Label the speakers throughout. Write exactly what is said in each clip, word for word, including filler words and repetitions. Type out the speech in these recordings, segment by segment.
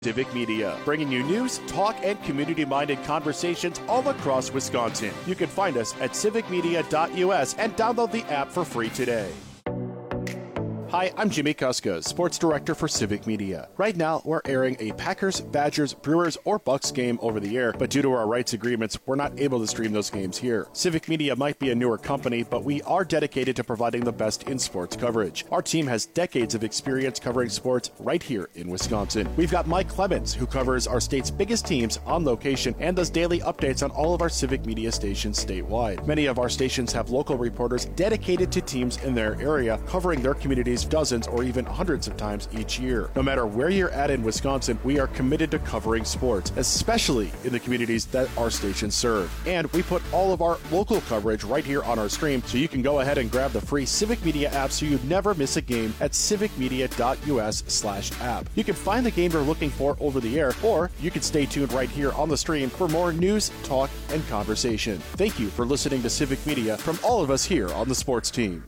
Speaker 1: Civic Media, bringing you news, talk, and community-minded conversations all across Wisconsin. You can find us at civic media dot U S and download the app for free today. Hi, I'm Jimmy Kuska, Sports Director for Civic Media. Right now, we're airing a Packers, Badgers, Brewers, or Bucks game over the air, but due to our rights agreements, we're not able to stream those games here. Civic Media might be a newer company, but we are dedicated to providing the best in sports coverage. Our team has decades of experience covering sports right here in Wisconsin. We've got Mike Clemens, who covers our state's biggest teams on location and does daily updates on all of our Civic Media stations statewide. Many of our stations have local reporters dedicated to teams in their area, covering their communities dozens or even hundreds of times each year. No matter where you're at in Wisconsin, we are committed to covering sports, especially in the communities that our stations serve. And we put all of our local coverage right here on our stream, so you can go ahead and grab the free Civic Media app so you never miss a game at civic media dot U S slash app. You can find the game you're looking for over the air, or you can stay tuned right here on the stream for more news, talk, and conversation. Thank you for listening to Civic Media from all of us here on the sports team.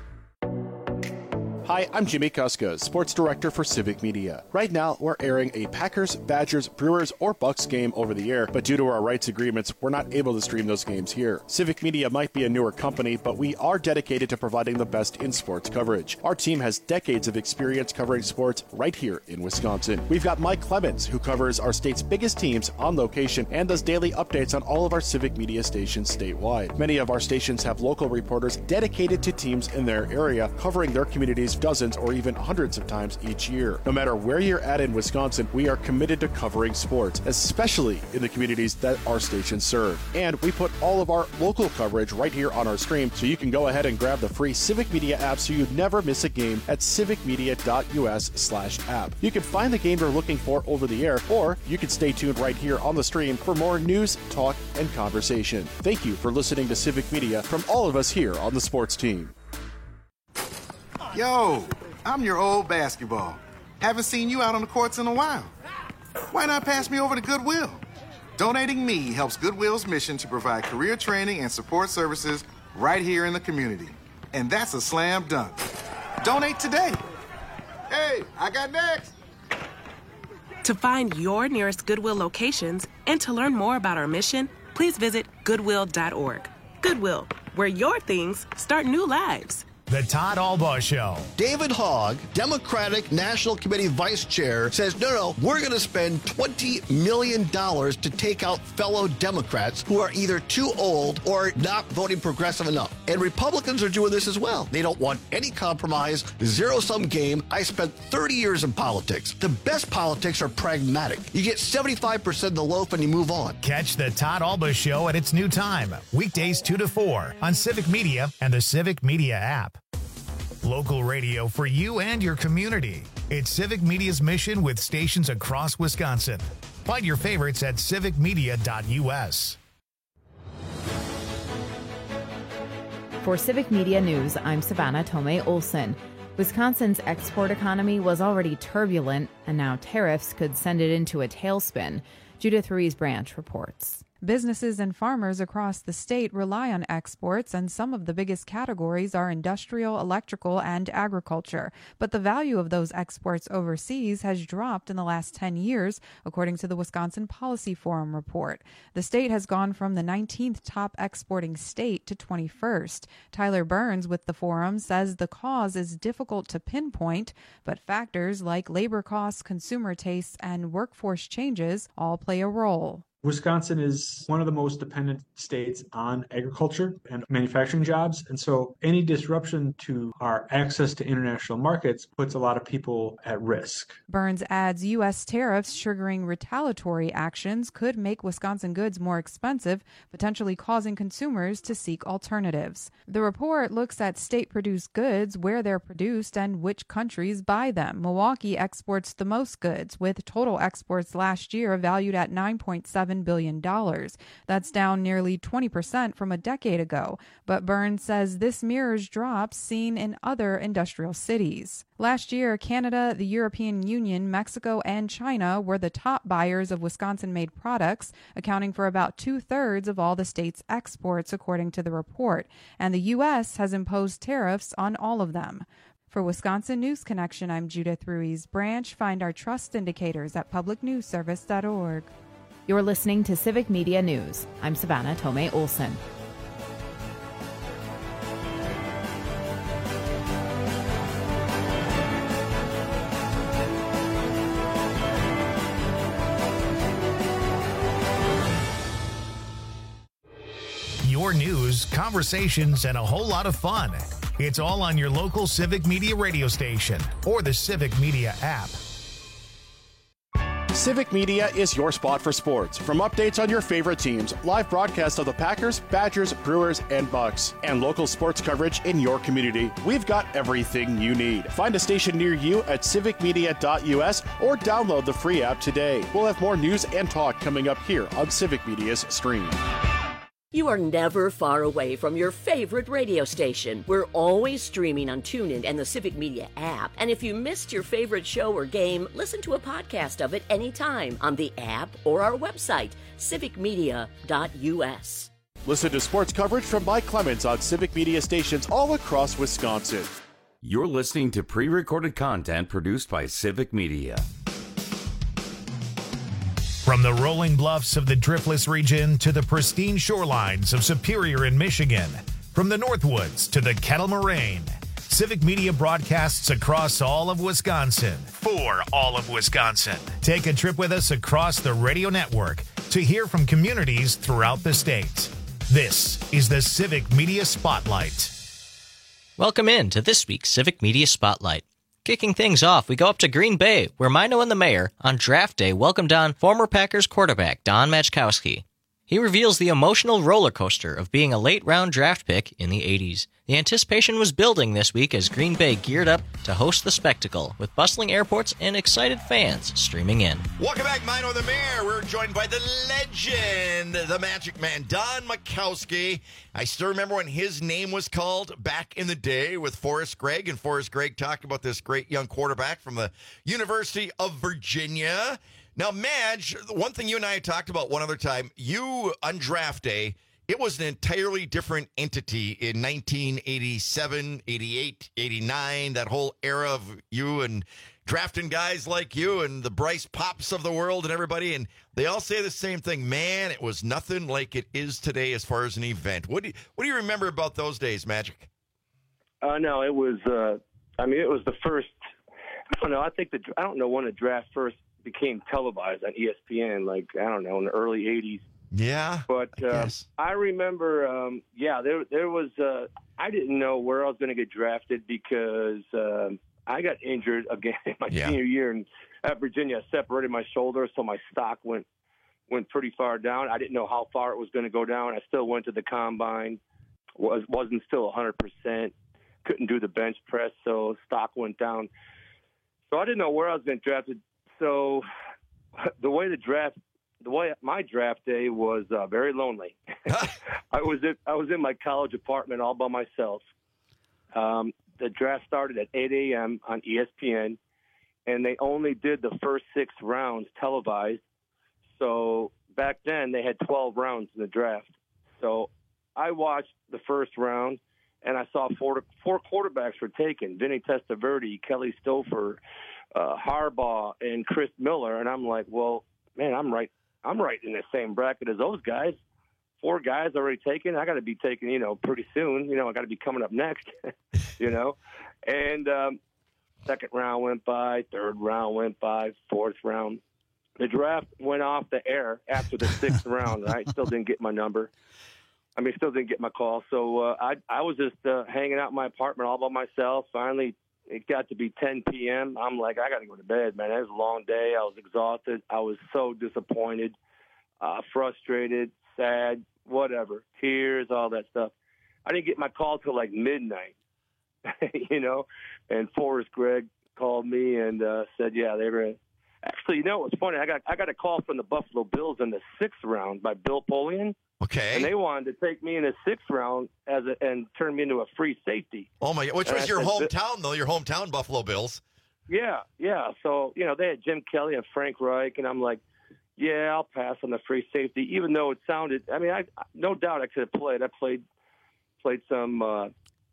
Speaker 1: Hi, I'm Jimmy Kuska, Sports Director for Civic Media. Right now, we're airing a Packers, Badgers, Brewers, or Bucks game over the air, but due to our rights agreements, we're not able to stream those games here. Civic Media might be a newer company, but we are dedicated to providing the best in sports coverage. Our team has decades of experience covering sports right here in Wisconsin. We've got Mike Clemens, who covers our state's biggest teams on location and does daily updates on all of our Civic Media stations statewide. Many of our stations have local reporters dedicated to teams in their area, covering their communities dozens or even hundreds of times each year. No matter where you're at in Wisconsin, we are committed to covering sports, especially in the communities that our stations serve. And we put all of our local coverage right here on our stream, so you can go ahead and grab the free Civic Media app so you never miss a game at civic media dot U S slash app. You can find the game you're looking for over the air, or you can stay tuned right here on the stream for more news, talk, and conversation. Thank you for listening to Civic Media from all of us here on the sports team.
Speaker 2: Yo, I'm your old basketball. Haven't seen you out on the courts in a while. Why not pass me over to Goodwill? Donating me helps Goodwill's mission to provide career training and support services right here in the community. And that's a slam dunk. Donate today. Hey, I got next.
Speaker 3: To find your nearest Goodwill locations and to learn more about our mission, please visit goodwill dot org. Goodwill, where your things start new lives.
Speaker 4: The Todd Albaugh Show.
Speaker 5: David Hogg, Democratic National Committee Vice Chair, says, no, no, we're going to spend twenty million dollars to take out fellow Democrats who are either too old or not voting progressive enough. And Republicans are doing this as well. They don't want any compromise, zero-sum game. I spent thirty years in politics. The best politics are pragmatic. You get seventy-five percent of the loaf and you move on.
Speaker 4: Catch the Todd Albaugh Show at its new time, weekdays two to four on Civic Media and the Civic Media app. Local radio for you and your community. It's Civic Media's mission with stations across Wisconsin. Find your favorites at civic media dot U S.
Speaker 6: For Civic Media News, I'm Savannah Tomei Olson. Wisconsin's export economy was already turbulent, and now tariffs could send it into a tailspin. Judith Ruiz Branch reports.
Speaker 7: Businesses and farmers across the state rely on exports, and some of the biggest categories are industrial, electrical, and agriculture. But the value of those exports overseas has dropped in the last ten years, according to the Wisconsin Policy Forum report. The state has gone from the nineteenth top exporting state to twenty-first. Tyler Burns with the forum says the cause is difficult to pinpoint, but factors like labor costs, consumer tastes, and workforce changes all play a role.
Speaker 8: Wisconsin is one of the most dependent states on agriculture and manufacturing jobs. And so any disruption to our access to international markets puts a lot of people at risk.
Speaker 7: Burns adds U S tariffs triggering retaliatory actions could make Wisconsin goods more expensive, potentially causing consumers to seek alternatives. The report looks at state-produced goods, where they're produced, and which countries buy them. Milwaukee exports the most goods, with total exports last year valued at nine point seven billion dollars. That's down nearly twenty percent from a decade ago, but Burns says this mirrors drops seen in other industrial cities. Last year, Canada, the European Union, Mexico, and China were the top buyers of Wisconsin-made products, accounting for about two-thirds of all the state's exports, according to the report, and the U S has imposed tariffs on all of them. For Wisconsin News Connection, I'm Judith Ruiz Branch. Find our trust indicators at public news service dot org.
Speaker 6: You're listening to Civic Media News. I'm Savannah Tomei Olson.
Speaker 4: Your news, conversations, and a whole lot of fun. It's all on your local Civic Media radio station or the Civic Media app.
Speaker 1: Civic Media is your spot for sports. From updates on your favorite teams, live broadcasts of the Packers, Badgers, Brewers, and Bucks, and local sports coverage in your community, we've got everything you need. Find a station near you at civic media dot u s or download the free app today. We'll have more news and talk coming up here on Civic Media's stream.
Speaker 9: You are never far away from your favorite radio station. We're always streaming on TuneIn and the Civic Media app. And if you missed your favorite show or game, listen to a podcast of it anytime on the app or our website, civic media dot u s.
Speaker 1: Listen to sports coverage from Mike Clemens on Civic Media stations all across Wisconsin.
Speaker 10: You're listening to pre-recorded content produced by Civic Media.
Speaker 4: From the rolling bluffs of the Driftless region to the pristine shorelines of Superior in Michigan, from the Northwoods to the Kettle Moraine, Civic Media broadcasts across all of Wisconsin for all of Wisconsin. Take a trip with us across the radio network to hear from communities throughout the state. This is the Civic Media Spotlight.
Speaker 11: Welcome in to this week's Civic Media Spotlight. Kicking things off, we go up to Green Bay, where Mino and the mayor, on draft day, welcomed on former Packers quarterback Don Majkowski. He reveals the emotional roller coaster of being a late-round draft pick in the eighties. The anticipation was building this week as Green Bay geared up to host the spectacle, with bustling airports and excited fans streaming in.
Speaker 12: Welcome back, Mino and the mayor. We're joined by the legend, the Magic Man, Don Majkowski. I still remember when his name was called back in the day with Forrest Gregg, and Forrest Gregg talked about this great young quarterback from the University of Virginia. Now, Madge, one thing you and I had talked about one other time, you on draft day, it was an entirely different entity in nineteen eighty-seven, eighty-eight, eighty-nine, that whole era of you and drafting guys like you and the Bryce Pops of the world and everybody, and they all say the same thing. Man, it was nothing like it is today as far as an event. What do you, what do you remember about those days, Magic?
Speaker 13: Uh, no, it was, uh, I mean, it was the first, I don't know, I think the, I don't know when the draft first became televised on E S P N, like, I don't know, in the early eighties.
Speaker 12: Yeah,
Speaker 13: but
Speaker 12: I,
Speaker 13: uh, I remember, um, yeah, there there was, uh, I didn't know where I was going to get drafted because uh, I got injured again in my yeah. senior year and at Virginia. I separated my shoulder, so my stock went went pretty far down. I didn't know how far it was going to go down. I still went to the combine, was wasn't still one hundred percent, couldn't do the bench press, so stock went down. So I didn't know where I was going to get drafted. So the way the draft, the way my draft day was uh, very lonely. I was in, I was in my college apartment all by myself. Um, the draft started at eight a.m. on E S P N, and they only did the first six rounds televised. So back then they had twelve rounds in the draft. So I watched the first round, and I saw four four quarterbacks were taken: Vinny Testaverde, Kelly Stouffer, Uh, Harbaugh, and Chris Miller, and I'm like, well, man, I'm right. I'm right in the same bracket as those guys. Four guys already taken. I got to be taken, you know, pretty soon. You know, I got to be coming up next. you know, and um, second round went by, third round went by, fourth round. The draft went off the air after the sixth round. I still didn't get my number. I mean, still didn't get my call. So uh, I I was just uh, hanging out in my apartment all by myself. Finally, it got to be ten p.m. I'm like, I got to go to bed, man. It was a long day. I was exhausted. I was so disappointed, uh, frustrated, sad, whatever, tears, all that stuff. I didn't get my call till like midnight, you know, and Forrest Gregg called me and uh, said, yeah, they were – actually, you know what's funny? I got I got a call from the Buffalo Bills in the sixth round by Bill Polian.
Speaker 12: Okay.
Speaker 13: And they wanted to take me in the sixth round as a, and turn me into a free safety.
Speaker 12: Oh, my God. Which
Speaker 13: and
Speaker 12: was
Speaker 13: I
Speaker 12: your
Speaker 13: said,
Speaker 12: hometown, though, your hometown Buffalo Bills.
Speaker 13: Yeah, yeah. So, you know, they had Jim Kelly and Frank Reich, and I'm like, yeah, I'll pass on the free safety, even though it sounded – I mean, I no doubt I could have played. I played played some, uh,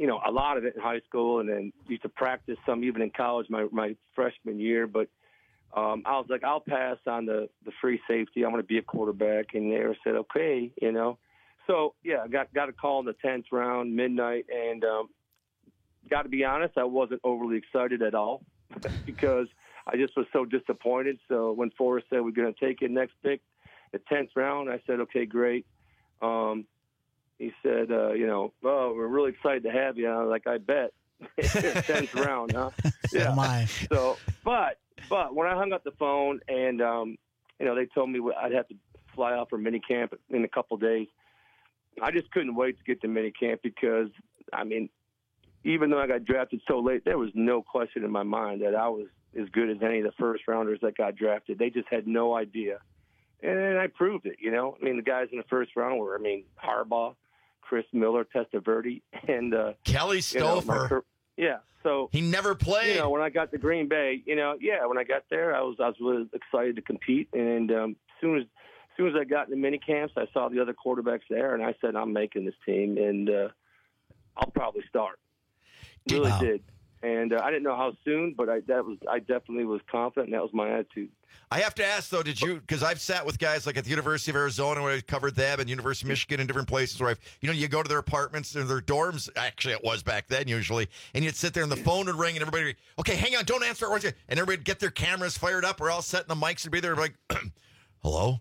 Speaker 13: you know, a lot of it in high school, and then used to practice some even in college my my freshman year. But um, I was like, I'll pass on the the free safety. I'm going to be a quarterback, and they said, okay, you know. So yeah, I got got a call in the tenth round, midnight, and um, got to be honest, I wasn't overly excited at all because I just was so disappointed. So when Forrest said we're going to take it next pick, the tenth round, I said, okay, great. Um, he said, uh, you know, oh, we're really excited to have you. I was like, I bet. tenth round, huh? Yeah.
Speaker 14: Oh my.
Speaker 13: So, but, but when I hung up the phone and, um, you know, they told me I'd have to fly out for minicamp in a couple of days, I just couldn't wait to get to minicamp because, I mean, even though I got drafted so late, there was no question in my mind that I was as good as any of the first rounders that got drafted. They just had no idea. And I proved it, you know. I mean, the guys in the first round were, I mean, Harbaugh, Chris Miller, Testaverde, and uh,
Speaker 12: Kelly Stouffer.
Speaker 13: You know, yeah, so
Speaker 12: he never played.
Speaker 13: You know, when I got to Green Bay, you know, yeah, when I got there, I was I was really excited to compete. And um, as soon as as soon as I got in the mini camps, I saw the other quarterbacks there, and I said, I'm making this team, and uh, I'll probably start. Really
Speaker 14: wow.
Speaker 13: did. And uh, I didn't know how soon, but I that was I definitely was confident, and that was my attitude.
Speaker 12: I have to ask, though, did you, because I've sat with guys like at the University of Arizona where I covered them and University of Michigan and different places where I've, you know, you go to their apartments or their dorms, actually it was back then usually, and you'd sit there and the phone would ring and everybody would, okay, hang on, don't answer it. And everybody would get their cameras fired up. We're all setting the mics and be there like, hello?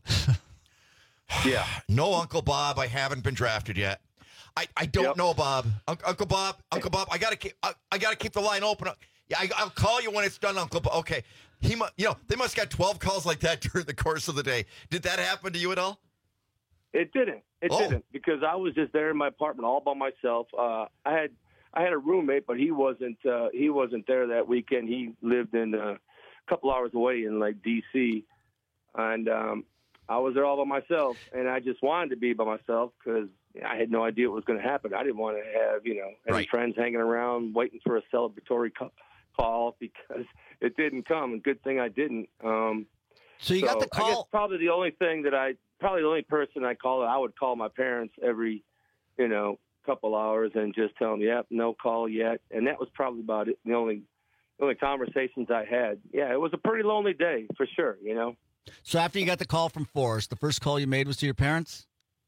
Speaker 13: Yeah.
Speaker 12: No, Uncle Bob, I haven't been drafted yet. I, I don't yep. know, Bob. Un- Uncle Bob, Uncle Bob, I gotta keep I, I gotta keep the line open. Yeah, I, I'll call you when it's done, Uncle Bob. Okay, he, mu- you know, they must have got twelve calls like that during the course of the day. Did that happen to you at all?
Speaker 13: It didn't. It
Speaker 12: oh.
Speaker 13: didn't because I was just there in my apartment all by myself. Uh, I had I had a roommate, but he wasn't uh, he wasn't there that weekend. He lived in uh, a couple hours away in like D C, and um, I was there all by myself, and I just wanted to be by myself because I had no idea what was going to happen. I didn't want to have, you know, any
Speaker 12: right.
Speaker 13: friends hanging around waiting for a celebratory co- call because it didn't come. And good thing I didn't. Um,
Speaker 14: so you
Speaker 13: so
Speaker 14: got the call.
Speaker 13: I guess probably the only thing that I, probably the only person I call, I would call my parents every, you know, couple hours and just tell them, yep, no call yet. And that was probably about it. The only, the only conversations I had. Yeah, it was a pretty lonely day for sure, you know.
Speaker 14: So after you got the call from Forrest, the first call you made was to your parents?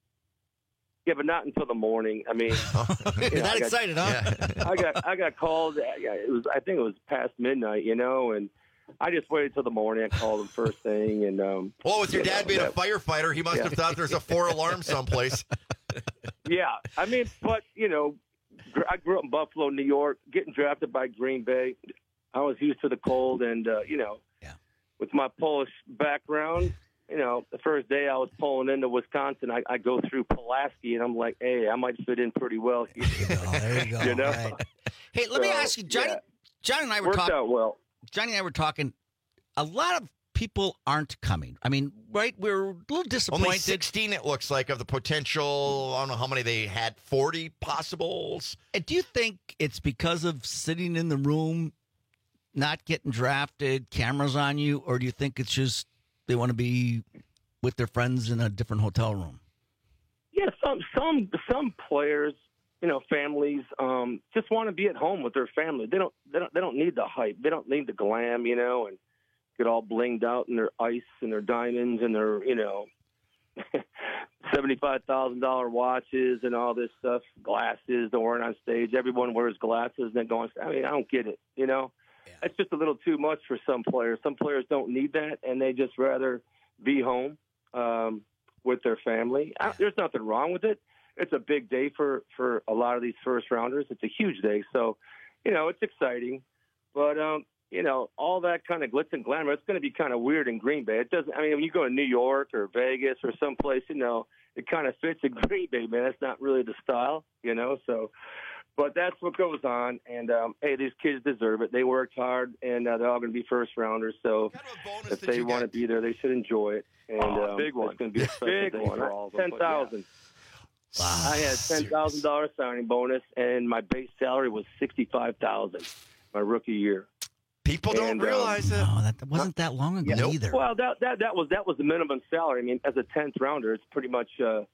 Speaker 13: Yeah, but not until the morning. I mean,
Speaker 14: you're
Speaker 13: you know,
Speaker 14: that
Speaker 13: got,
Speaker 14: excited, huh?
Speaker 13: I got I got called. Yeah, it was I think it was past midnight, you know, and I just waited till the morning. I called them first thing, and um.
Speaker 12: Well, with your dad
Speaker 13: know,
Speaker 12: being
Speaker 13: that,
Speaker 12: a firefighter, he must
Speaker 13: yeah.
Speaker 12: have thought there's a four alarm someplace.
Speaker 13: Yeah, I mean, but you know, I grew up in Buffalo, New York. Getting drafted by Green Bay, I was used to the cold, and uh, you know,
Speaker 14: yeah.
Speaker 13: with my Polish background. You know, the first day I was pulling into Wisconsin, I, I go through Pulaski, and I'm like, hey, I might fit in pretty well here.
Speaker 14: Oh, there you go.
Speaker 13: You know?
Speaker 14: Right. Hey, let so, me ask you, Johnny.
Speaker 13: Yeah.
Speaker 14: Johnny and I were
Speaker 13: Worked
Speaker 14: talking.
Speaker 13: out well.
Speaker 14: Johnny and I were talking. A lot of people aren't coming. I mean, right? We're a little disappointed.
Speaker 12: Only sixteen, it looks like, of the potential. I don't know how many they had. forty possibles.
Speaker 14: And do you think it's because of sitting in the room, not getting drafted, cameras on you, or do you think it's just they want to be with their friends in a different hotel room?
Speaker 13: Yeah, some some some players, you know, families um, just want to be at home with their family. They don't they don't they don't need the hype. They don't need the glam, you know, and get all blinged out in their ice and their diamonds and their, you know, seventy-five thousand dollars watches and all this stuff, glasses they're wearing on stage. Everyone wears glasses and then going. I mean, I don't get it, you know. Yeah. That's just a little too much for some players. Some players don't need that, and they just rather be home um, with their family. I, there's nothing wrong with it. It's a big day for, for a lot of these first rounders. It's a huge day. So, you know, it's exciting. But, um, you know, all that kind of glitz and glamour, it's going to be kind of weird in Green Bay. It doesn't, I mean, when you go to New York or Vegas or someplace, you know, it kind of fits in Green Bay, man. That's not really the style, you know, so. But that's what goes on, and um, hey, these kids deserve it. They worked hard, and uh, they're all going to be first rounders. So if they want to be there, they should enjoy it. And
Speaker 15: oh,
Speaker 13: um,
Speaker 15: big one.
Speaker 13: It's going to be a special
Speaker 15: big
Speaker 13: day
Speaker 15: one
Speaker 13: for all of them. Ten thousand. Yeah. Wow. I had ten thousand dollar signing bonus, and my base salary was sixty five thousand. My rookie year.
Speaker 12: People don't
Speaker 13: and,
Speaker 12: realize
Speaker 13: um,
Speaker 12: it.
Speaker 14: No, that wasn't that long ago
Speaker 13: yeah,
Speaker 14: either.
Speaker 13: Well, that that that was that was the minimum salary. I mean, as a tenth rounder, it's pretty much. Uh,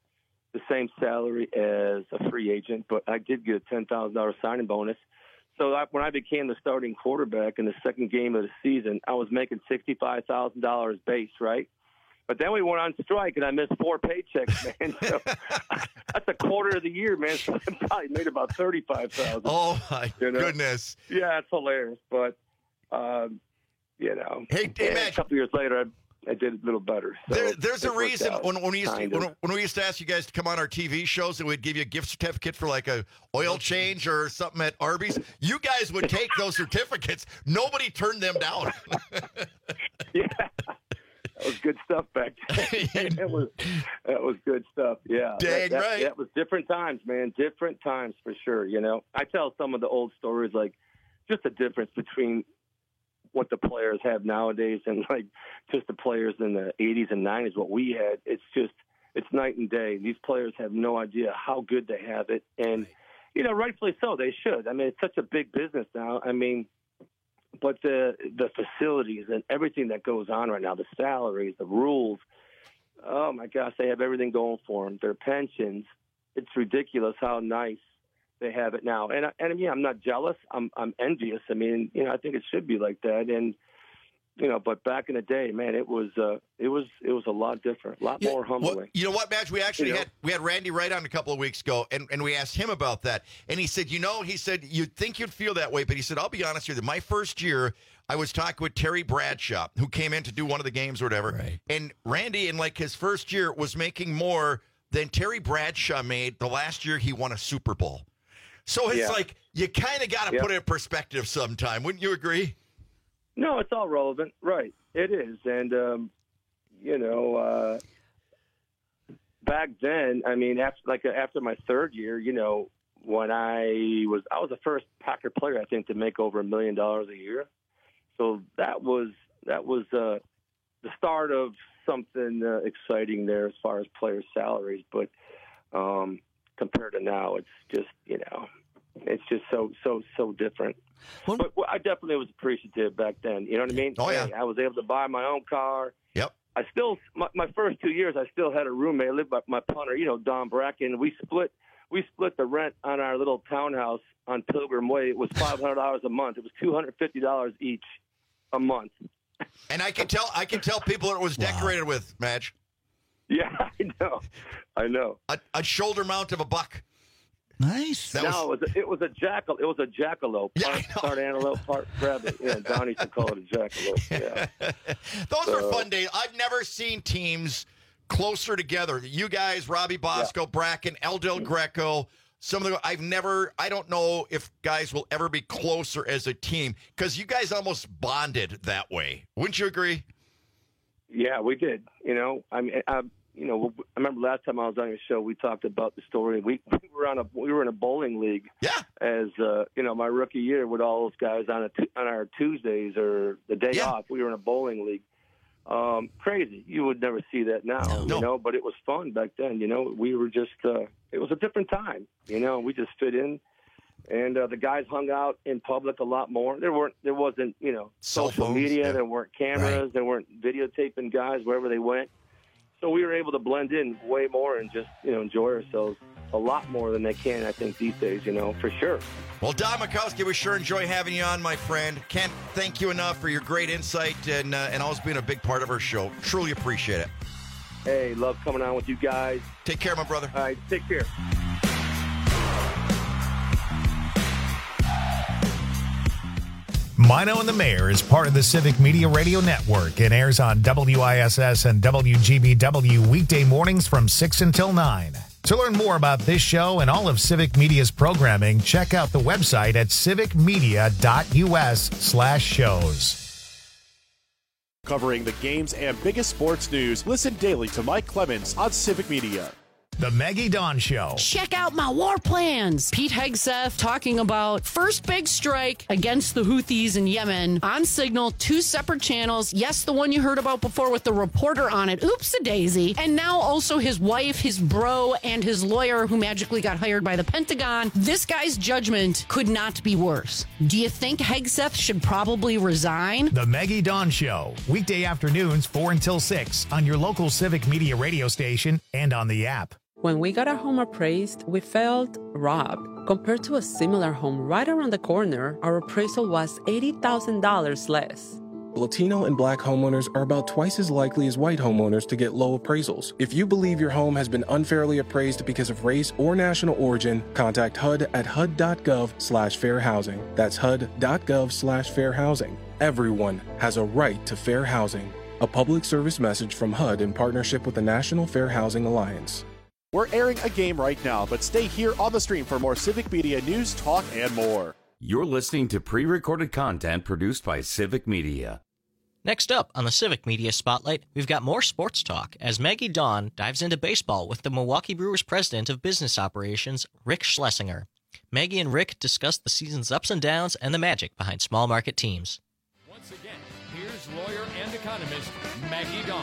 Speaker 13: the same salary as a free agent, but I did get a ten thousand dollars signing bonus. So I, when I became the starting quarterback in the second game of the season, I was making sixty-five thousand dollars base, right? But then we went on strike, and I missed four paychecks, man. So that's a quarter of the year, man. So I probably made about thirty-five thousand dollars.
Speaker 12: Oh, my
Speaker 13: you know?
Speaker 12: goodness.
Speaker 13: Yeah, it's hilarious. But, um, you know,
Speaker 12: hey, hey man,
Speaker 13: a couple years later, I, I did a little better. So
Speaker 12: there, there's a reason when, when, we used to,
Speaker 13: kind of.
Speaker 12: when, when we used to ask you guys to come on our T V shows and we'd give you a gift certificate for like a oil change or something at Arby's, you guys would take those certificates. Nobody turned them down.
Speaker 13: Yeah. That was good stuff back then. That was that was good stuff. Yeah,
Speaker 12: dang
Speaker 13: that, that,
Speaker 12: right.
Speaker 13: That was different times, man. Different times for sure. You know, I tell some of the old stories, like just the difference between what the players have nowadays and like just the players in the eighties and nineties. What we had, it's just it's night and day. These players have no idea how good they have it, and you know, rightfully so. They should. I mean, it's such a big business now. I mean. But the the facilities and everything that goes on right now, the salaries, the rules, oh, my gosh, they have everything going for them. Their pensions, it's ridiculous how nice they have it now. And, and yeah, I'm not jealous. I'm I'm envious. I mean, you know, I think it should be like that. And, you know, but back in the day, man, it was uh, it was it was a lot different, a lot
Speaker 12: Yeah,
Speaker 13: more humbling.
Speaker 12: well, you know what, Madge? We actually
Speaker 13: You know?
Speaker 12: had we had Randy Wright on a couple of weeks ago, and, and we asked him about that. And he said, you know, he said, you'd think you'd feel that way, but he said, I'll be honest with you, my first year, I was talking with Terry Bradshaw, who came in to do one of the games or whatever.
Speaker 14: Right.
Speaker 12: And Randy, in like his first year, was making more than Terry Bradshaw made the last year he won a Super Bowl. So it's
Speaker 13: Yeah.
Speaker 12: like, you kind of got to
Speaker 13: Yeah.
Speaker 12: put it in perspective sometime. Wouldn't you agree?
Speaker 13: No, it's all relevant. Right. It is. And, um, you know, uh, back then, I mean, after like after my third year, you know, when I was I was the first Packer player, I think, to make over a million dollars a year. So that was that was uh, the start of something uh, exciting there as far as players' salaries. But um, compared to now, it's just, you know, it's just so, so, so different. But well, I definitely was appreciative back then. You know what I mean?
Speaker 12: Oh, yeah.
Speaker 13: Hey, I was able to buy my own car.
Speaker 12: Yep.
Speaker 13: I still, my, my first two years, I still had a roommate. I lived with my punter, you know, Don Bracken. We split, we split the rent on our little townhouse on Pilgrim Way. It was five hundred dollars a month. It was two hundred fifty dollars each a month.
Speaker 12: And I can tell, I can tell people it was decorated with, Madge.
Speaker 13: Yeah, I know. I know.
Speaker 12: A, a shoulder mount of a buck.
Speaker 14: Nice.
Speaker 12: That
Speaker 13: no,
Speaker 12: was...
Speaker 13: it was a, it was a jackal. It was a jackalope.
Speaker 12: Yeah,
Speaker 13: part, part antelope, part rabbit. Yeah, Donnie used to call it a jackalope. Yeah.
Speaker 12: Those
Speaker 13: So-
Speaker 12: were fun days. I've never seen teams closer together. You guys, Robbie Bosco, Bracken, El Del Greco. Some of the I've never. I don't know if guys will ever be closer as a team because you guys almost bonded that way. Wouldn't you agree?
Speaker 13: Yeah, we did. You know, I mean, I, you know, I remember last time I was on your show, we talked about the story. We, we were on a we were in a bowling league.
Speaker 12: Yeah.
Speaker 13: As uh, you know, my rookie year with all those guys on a t- on our Tuesdays or the day
Speaker 12: Yeah.
Speaker 13: off, we were in a bowling league. Um, crazy. You would never see that now,
Speaker 12: No.
Speaker 13: you
Speaker 12: No.
Speaker 13: know. But it was fun back then. You know, we were just. Uh, it was a different time. You know, we just fit in. And uh, the guys hung out in public a lot more. There weren't, there wasn't, you know,
Speaker 12: Cell
Speaker 13: social
Speaker 12: phones,
Speaker 13: media.
Speaker 12: yeah.
Speaker 13: There weren't cameras.
Speaker 14: Right.
Speaker 13: There weren't videotaping guys wherever they went. So we were able to blend in way more and just, you know, enjoy ourselves a lot more than they can, I think, these days. You know, for sure.
Speaker 12: Well, Don Majkowski, we sure enjoy having you on, my friend. Can't thank you enough for your great insight and uh, and always being a big part of our show. Truly appreciate it.
Speaker 13: Hey, love coming on with you guys.
Speaker 12: Take care, my brother.
Speaker 13: All right, take care.
Speaker 4: Mino and the Mayor is part of the Civic Media Radio Network and airs on W I S S and W G B W weekday mornings from six until nine. To learn more about this show and all of Civic Media's programming, check out the website at civicmedia.us slash shows.
Speaker 1: Covering the games and biggest sports news, listen daily to Mike Clemens on Civic Media.
Speaker 4: The Maggie Dawn Show.
Speaker 15: Check out my war plans. Pete Hegseth talking about first big strike against the Houthis in Yemen on Signal, two separate channels. Yes, the one you heard about before with the reporter on it. Oops-a-daisy. And now also his wife, his bro, and his lawyer who magically got hired by the Pentagon. This guy's judgment could not be worse. Do you think Hegseth should probably resign?
Speaker 4: The Maggie Dawn Show. Weekday afternoons, four until six on your local Civic Media radio station and on the app.
Speaker 16: When we got our home appraised, we felt robbed. Compared to a similar home right around the corner, our appraisal was eighty thousand dollars less.
Speaker 17: Latino and Black homeowners are about twice as likely as white homeowners to get low appraisals. If you believe your home has been unfairly appraised because of race or national origin, contact H U D at H U D dot gov slash fair housing. That's H U D dot gov slash fair housing. Everyone has a right to fair housing. A public service message from H U D in partnership with the National Fair Housing Alliance.
Speaker 1: We're airing a game right now, but stay here on the stream for more Civic Media news, talk, and more.
Speaker 10: You're listening to pre-recorded content produced by Civic Media.
Speaker 11: Next up on the Civic Media Spotlight, we've got more sports talk as Maggie Dawn dives into baseball with the Milwaukee Brewers President of Business Operations, Rick Schlesinger. Maggie and Rick discuss the season's ups and downs and the magic behind small market teams.
Speaker 18: Once again, here's lawyer and economist Maggie Dawn.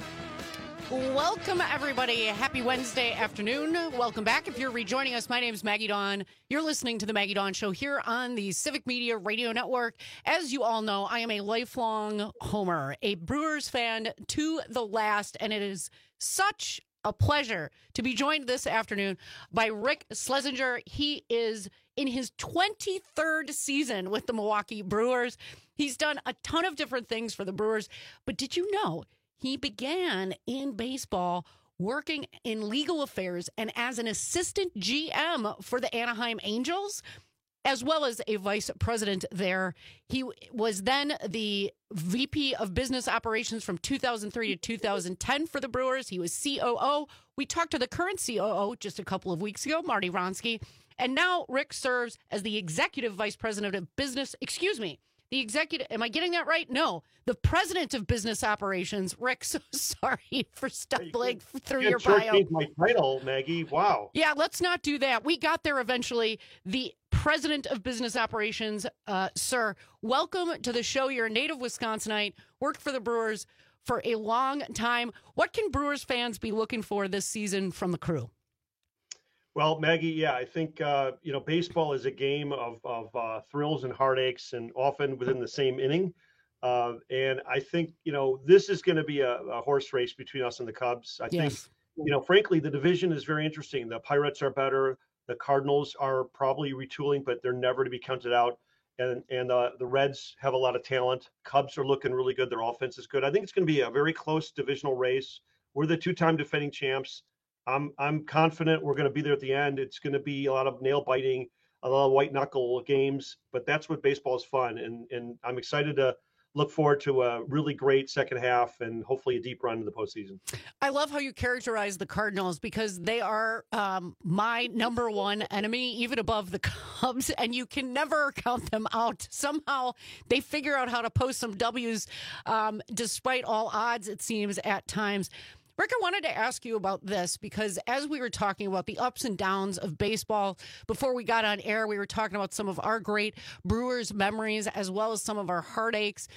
Speaker 15: Welcome, everybody. Happy Wednesday afternoon. Welcome back. If you're rejoining us, my name is Maggie Dawn. You're listening to The Maggie Dawn Show here on the Civic Media Radio Network. As you all know, I am a lifelong homer, a Brewers fan to the last, and it is such a pleasure to be joined this afternoon by Rick Schlesinger. He is in his twenty-third season with the Milwaukee Brewers. He's done a ton of different things for the Brewers, but did you know he began in baseball working in legal affairs and as an assistant G M for the Anaheim Angels, as well as a vice president there. He was then the V P of business operations from two thousand three to two thousand ten for the Brewers. He was C O O. We talked to the current C O O just a couple of weeks ago, Marty Wronski. And now Rick serves as the executive vice president of business, excuse me, The executive, am I getting that right? No, the president of business operations. Rick, so sorry for stumbling you through
Speaker 19: you
Speaker 15: your bio.
Speaker 19: Changed my title, Maggie. Wow.
Speaker 15: Yeah, let's not do that. We got there eventually. The president of business operations, uh, sir, welcome to the show. You're a native Wisconsinite, worked for the Brewers for a long time. What can Brewers fans be looking for this season from the crew?
Speaker 19: Well, Maggie, yeah, I think, uh, you know, baseball is a game of, of uh, thrills and heartaches and often within the same inning. Uh, and I think, you know, this is going to be a, a horse race between us and the Cubs. I yes. think, you know, frankly, the division is very interesting. The Pirates are better. The Cardinals are probably retooling, but they're never to be counted out. And and uh, the Reds have a lot of talent. Cubs are looking really good. Their offense is good. I think it's going to be a very close divisional race. We're the two-time defending champs. I'm I'm confident we're going to be there at the end. It's going to be a lot of nail biting, a lot of white knuckle games, but that's what baseball is fun. And and I'm excited to look forward to a really great second half and hopefully a deep run in the postseason.
Speaker 15: I love how you characterize the Cardinals because they are um, my number one enemy, even above the Cubs, and you can never count them out. Somehow they figure out how to post some W's um, despite all odds, it seems, at times. Rick, I wanted to ask you about this because as we were talking about the ups and downs of baseball, before we got on air, we were talking about some of our great Brewers memories as well as some of our heartaches.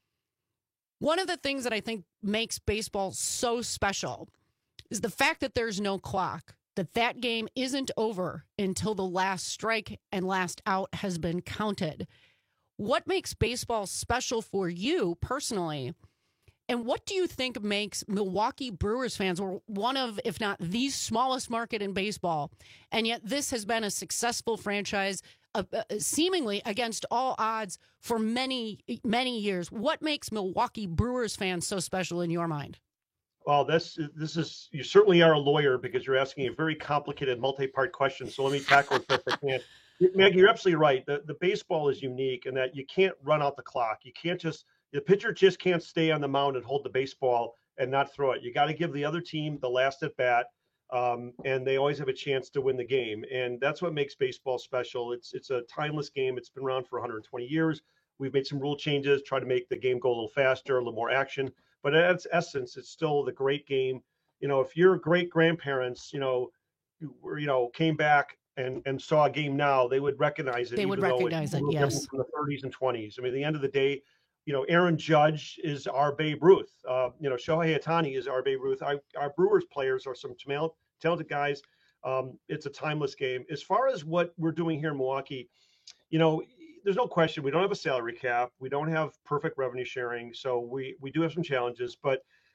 Speaker 15: One of the things that I think makes baseball so special is the fact that there's no clock, that that game isn't over until the last strike and last out has been counted. What makes baseball special for you personally? And what do you think makes Milwaukee Brewers fans, or one of, if not the smallest market in baseball, and yet this has been a successful franchise, uh, uh, seemingly against all odds for many, many years. What makes Milwaukee Brewers fans so special in your mind?
Speaker 19: Well, this, this is, you certainly are a lawyer because you're asking a very complicated multi-part question. So let me tackle it if I can. Maggie, you're absolutely right. The, the baseball is unique in that you can't run out the clock. You can't just, the pitcher just can't stay on the mound and hold the baseball and not throw it. You got to give the other team the last at bat, um, and they always have a chance to win the game. And that's what makes baseball special. It's it's a timeless game. It's been around for one hundred twenty years. We've made some rule changes, try to make the game go a little faster, a little more action. But at its essence, it's still the great game. You know, if your great grandparents, you know, were, you know, came back and and saw a game now, they would recognize it.
Speaker 15: They would recognize it, yes.
Speaker 19: From the thirties and twenties. I mean, at the end of the day, you know, Aaron Judge is our Babe Ruth. Uh, you know, Shohei Ohtani is our Babe Ruth. Our, our Brewers players are some talented guys. Um, it's a timeless game. As far as what we're doing here in Milwaukee, you know, there's no question we don't have a salary cap. We don't have perfect revenue sharing. So we we do have some challenges. But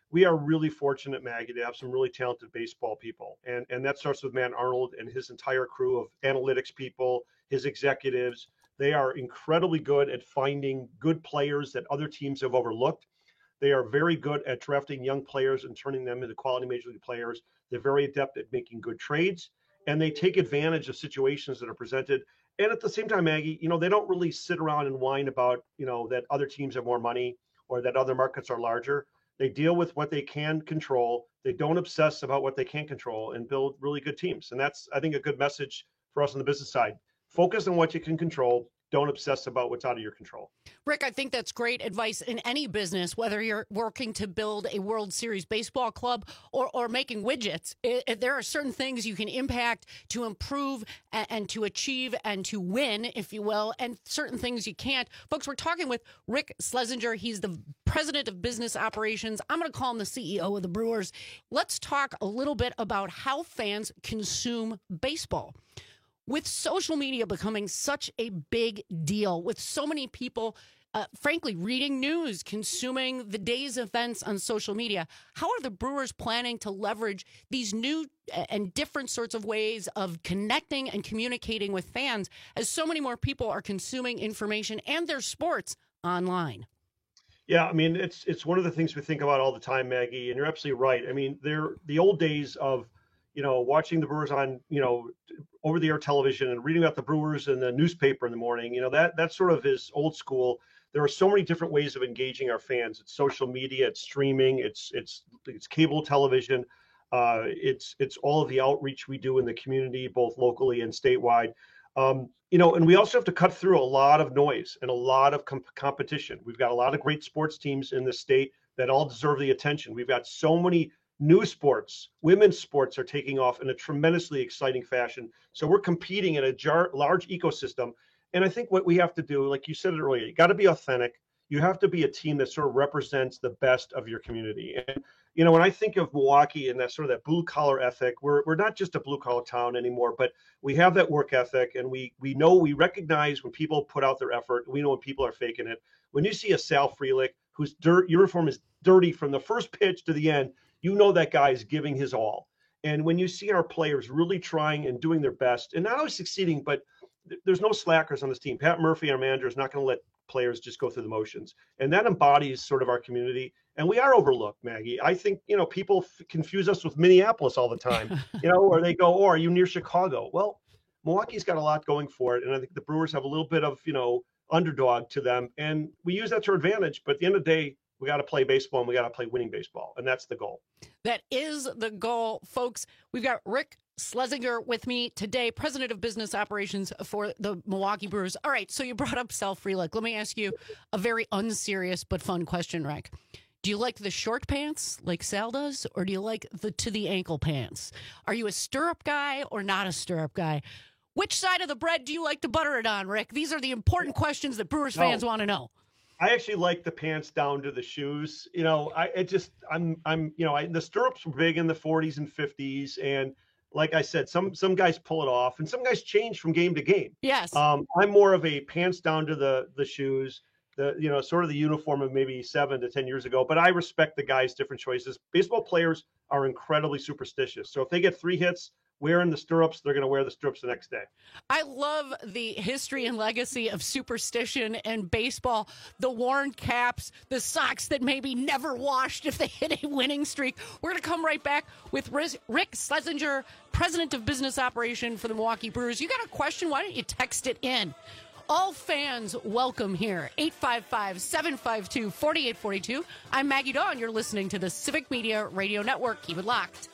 Speaker 19: we are really fortunate, Maggie, to have some really talented baseball people. And, and that starts with Matt Arnold and his entire crew of analytics people, his executives. They are incredibly good at finding good players that other teams have overlooked. They are very good at drafting young players and turning them into quality major league players. They're very adept at making good trades, and they take advantage of situations that are presented. And at the same time, Maggie, you know, they don't really sit around and whine about, you know, that other teams have more money or that other markets are larger. They deal with what they can control. They don't obsess about what they can't control and build really good teams. And that's, I think, a good message for us on the business side. Focus on what you can control. Don't obsess about what's out of your control.
Speaker 15: Rick, I think that's great advice in any business, whether you're working to build a World Series baseball club or, or making widgets. It, it, there are certain things you can impact to improve and, and to achieve and to win, if you will, and certain things you can't. Folks, we're talking with Rick Schlesinger. He's the president of business operations. I'm going to call him the C E O of the Brewers. Let's talk a little bit about how fans consume baseball. With social media becoming such a big deal, with so many people, uh, frankly, reading news, consuming the day's events on social media, how are the Brewers planning to leverage these new and different sorts of ways of connecting and communicating with fans as so many more people are consuming information and their sports online?
Speaker 19: Yeah, I mean, it's it's one of the things we think about all the time, Maggie, and you're absolutely right. I mean, they're the old days of, you know, watching the Brewers on, you know, over-the-air television and reading about the Brewers in the newspaper in the morning, you know, that that sort of is old school. There are so many different ways of engaging our fans. It's social media, it's streaming, it's it's it's cable television, uh, it's it's all of the outreach we do in the community, both locally and statewide. Um, you know, and we also have to cut through a lot of noise and a lot of comp- competition. We've got a lot of great sports teams in the state that all deserve the attention. We've got so many new sports, women's sports are taking off in a tremendously exciting fashion. So we're competing in a jar, large ecosystem. And I think what we have to do, like you said it earlier, you got to be authentic. You have to be a team that sort of represents the best of your community. And, you know, when I think of Milwaukee and that sort of that blue collar ethic, we're we're not just a blue collar town anymore, but we have that work ethic, and we we know, we recognize when people put out their effort. We know when people are faking it. When you see a Sal Frelick whose dirt uniform is dirty from the first pitch to the end, you know that guy is giving his all. And when you see our players really trying and doing their best, and not always succeeding, but th- there's no slackers on this team. Pat Murphy, our manager, is not going to let players just go through the motions. And that embodies sort of our community. And we are overlooked, Maggie. I think, you know, people f- confuse us with Minneapolis all the time, you know, or they go, oh, are you near Chicago? Well, Milwaukee's got a lot going for it. And I think the Brewers have a little bit of, you know, underdog to them. And we use that to our advantage. But at the end of the day, we got to play baseball, and we got to play winning baseball. And that's the goal.
Speaker 15: That is the goal, folks. We've got Rick Schlesinger with me today, president of business operations for the Milwaukee Brewers. All right, so you brought up Sal Frelick. Let me ask you a very unserious but fun question, Rick. Do you like the short pants like Sal does, or do you like the to the ankle pants? Are you a stirrup guy or not a stirrup guy? Which side of the bread do you like to butter it on, Rick? These are the important questions that Brewers fans oh. want to know.
Speaker 19: I actually like the pants down to the shoes. You know, I it just I'm I'm you know I, the stirrups were big in the forties and fifties, and like I said, some some guys pull it off, and some guys change from game to game.
Speaker 15: Yes.
Speaker 19: Um, I'm more of a pants down to the the shoes, the you know sort of the uniform of maybe seven to ten years ago. But I respect the guys' different choices. Baseball players are incredibly superstitious, so if they get three hits wearing the stirrups, they're going to wear the stirrups the next day.
Speaker 15: I love the history and legacy of superstition and baseball, the worn caps, the socks that maybe never washed if they hit a winning streak. We're going to come right back with Rick Schlesinger, president of business operation for the Milwaukee Brewers. You got a question? Why don't you text it in? All fans welcome here. eight five five, seven five two, four eight four two. I'm Maggie Dawn. You're listening to the Civic Media Radio Network. Keep it locked.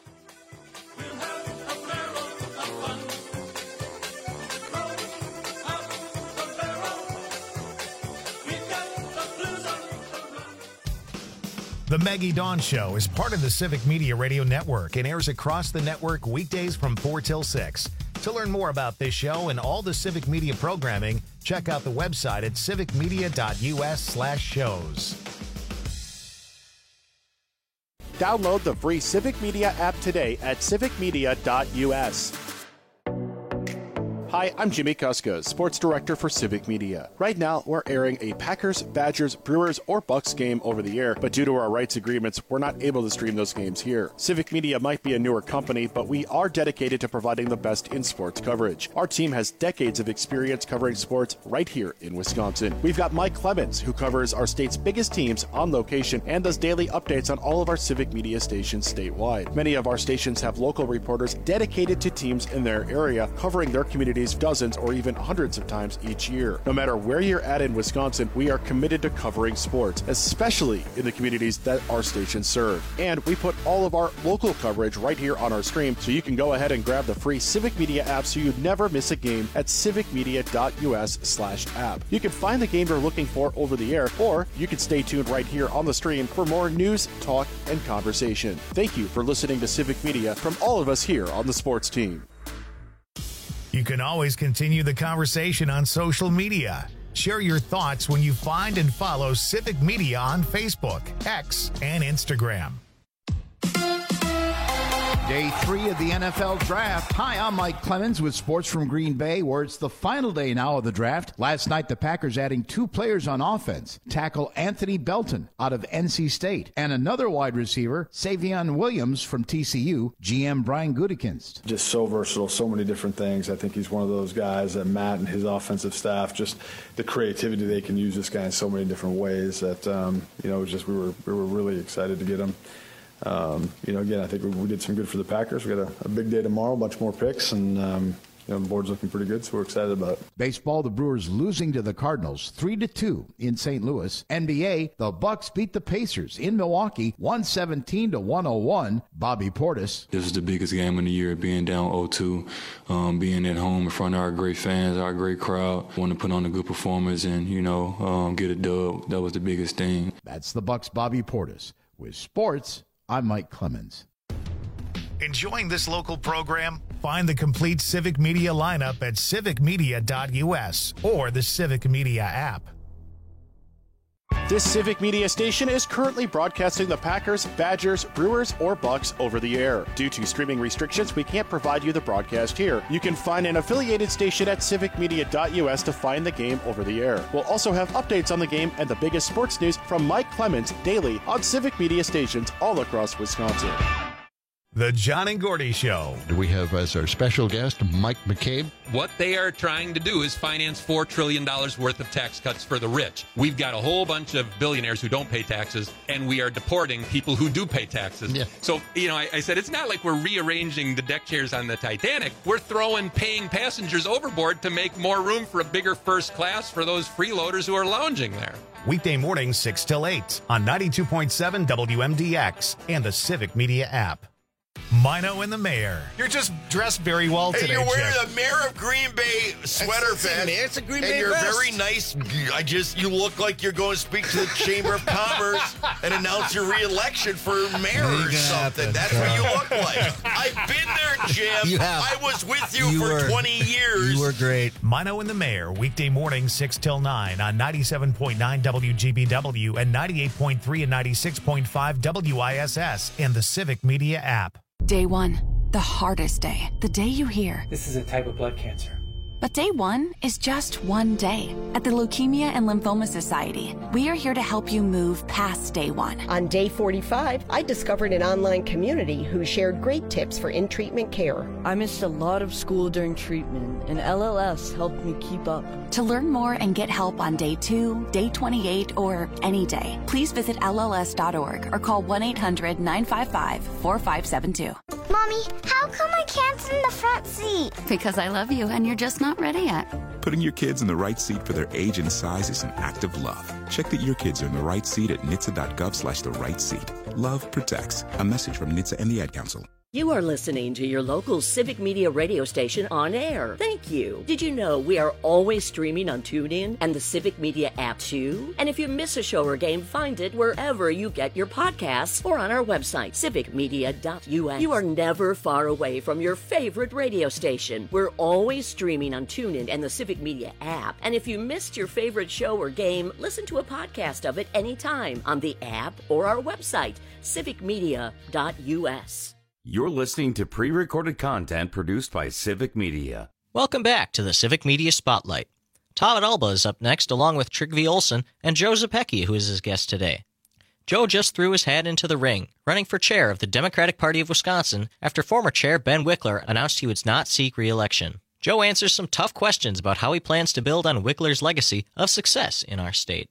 Speaker 4: The Maggie Dawn Show is part of the Civic Media Radio Network and airs across the network weekdays from four till six. To learn more about this show and all the Civic Media programming, check out the website at civicmedia.us slash shows.
Speaker 1: Download the free Civic Media app today at civic media dot u s. Hi, I'm Jimmy Kuska, Sports Director for Civic Media. Right now, we're airing a Packers, Badgers, Brewers, or Bucks game over the air, but due to our rights agreements, we're not able to stream those games here. Civic Media might be a newer company, but we are dedicated to providing the best in sports coverage. Our team has decades of experience covering sports right here in Wisconsin. We've got Mike Clemens, who covers our state's biggest teams on location and does daily updates on all of our Civic Media stations statewide. Many of our stations have local reporters dedicated to teams in their area, covering their communities dozens or even hundreds of times each year. No matter where you're at in Wisconsin, we are committed to covering sports, especially in the communities that our stations serve. And we put all of our local coverage right here on our stream, so you can go ahead and grab the free Civic Media app so you never miss a game at civicmedia.us slash app. You can find the game you're looking for over the air, or you can stay tuned right here on the stream for more news, talk, and conversation. Thank you for listening to Civic Media from all of us here on the sports team.
Speaker 4: You can always continue the conversation on social media. Share your thoughts when you find and follow Civic Media on Facebook, X, and Instagram.
Speaker 20: Day three of the N F L Draft. Hi, I'm Mike Clemens with Sports from Green Bay, where it's the final day now of the draft. Last night, the Packers adding two players on offense. Tackle Anthony Belton out of N C State, and another wide receiver, Savion Williams from T C U, G M Brian Gutekunst.
Speaker 21: Just so versatile, so many different things. I think he's one of those guys that Matt and his offensive staff, just the creativity they can use this guy in so many different ways that, um, you know, just we were we were really excited to get him. Um, you know, again, I think we, we did some good for the Packers. We got a, a big day tomorrow, a bunch more picks, and um, you know, the board's looking pretty good, so we're excited about it.
Speaker 20: Baseball, the Brewers losing to the Cardinals three to two in Saint Louis. N B A, the Bucks beat the Pacers in Milwaukee one seventeen to one oh one. Bobby Portis.
Speaker 22: This is the biggest game of the year, being down oh two, um, being at home in front of our great fans, our great crowd. Want to put on a good performance and, you know, um, get a dub. That was the biggest thing.
Speaker 20: That's the Bucks' Bobby Portis. With sports, I'm Mike Clemens.
Speaker 4: Enjoying this local program? Find the complete Civic Media lineup at civic media dot u s or the Civic Media app.
Speaker 1: This Civic Media station is currently broadcasting the Packers, Badgers, Brewers, or Bucks over the air. Due to streaming restrictions, we can't provide you the broadcast here. You can find an affiliated station at civic media dot u s to find the game over the air. We'll also have updates on the game and the biggest sports news from Mike Clemens daily on Civic Media stations all across Wisconsin.
Speaker 4: The John and Gordy Show.
Speaker 23: We have as our special guest Mike McCabe.
Speaker 24: What they are trying to do is finance four trillion dollars worth of tax cuts for the rich. We've got a whole bunch of billionaires who don't pay taxes, and we are deporting people who do pay taxes. Yeah. So, you know, I, I said it's not like we're rearranging the deck chairs on the Titanic. We're throwing paying passengers overboard to make more room for a bigger first class for those freeloaders who are lounging there.
Speaker 4: Weekday mornings six till eight on ninety-two point seven W M D X and the Civic Media app. Mino and the Mayor. You're just dressed very well
Speaker 12: hey,
Speaker 4: today,
Speaker 12: you're wearing
Speaker 4: Chip.
Speaker 12: the Mayor of Green Bay sweater
Speaker 14: It's,
Speaker 12: vest.
Speaker 14: it's a Green
Speaker 12: and
Speaker 14: Bay
Speaker 12: you're
Speaker 14: vest.
Speaker 12: very nice. I just, you look like you're going to speak to the Chamber of Commerce and announce your re-election for mayor or something. That's what you look like. I've been there, Jim.
Speaker 14: You have.
Speaker 12: I was with you,
Speaker 14: You
Speaker 12: for
Speaker 14: were-
Speaker 12: twenty years.
Speaker 14: You were great.
Speaker 4: Mino and the Mayor, weekday mornings six till nine on ninety-seven point nine W G B W and ninety-eight point three and ninety-six point five W I S S and the Civic Media app.
Speaker 25: Day one, the hardest day, the day you hear.
Speaker 26: This is a type of blood cancer.
Speaker 25: But day one is just one day. At the Leukemia and Lymphoma Society, we are here to help you move past day one.
Speaker 27: On day forty-five, I discovered an online community who shared great tips for in-treatment care.
Speaker 28: I missed a lot of school during treatment, and L L S helped me keep up.
Speaker 25: To learn more and get help on day two, day twenty-eight, or any day, please visit L L S dot org or call one eight hundred nine five five four five seven two.
Speaker 29: Mommy, how come I can't sit in the front seat?
Speaker 25: Because I love you and you're just not ready yet.
Speaker 30: Putting your kids in the right seat for their age and size is an act of love. Check that your kids are in the right seat at N H T S A dot gov slash the right seat. Love protects. A message from N H T S A and the Ad Council.
Speaker 9: You are listening to your local Civic Media radio station on air. Thank you. Did you know we are always streaming on TuneIn and the Civic Media app too? And if you miss a show or game, find it wherever you get your podcasts or on our website, civic media dot u s. You are never far away from your favorite radio station. We're always streaming on TuneIn and the Civic Media app. And if you missed your favorite show or game, listen to a podcast of it anytime on the app or our website, civic media dot u s.
Speaker 10: You're listening to pre-recorded content produced by Civic Media.
Speaker 11: Welcome back to the Civic Media Spotlight. Todd Alba is up next, along with Trygve Olsen and Joe Zepecki, who is his guest today. Joe just threw his hat into the ring, running for chair of the Democratic Party of Wisconsin after former chair Ben Wickler announced he would not seek re-election. Joe answers some tough questions about how he plans to build on Wickler's legacy of success in our state.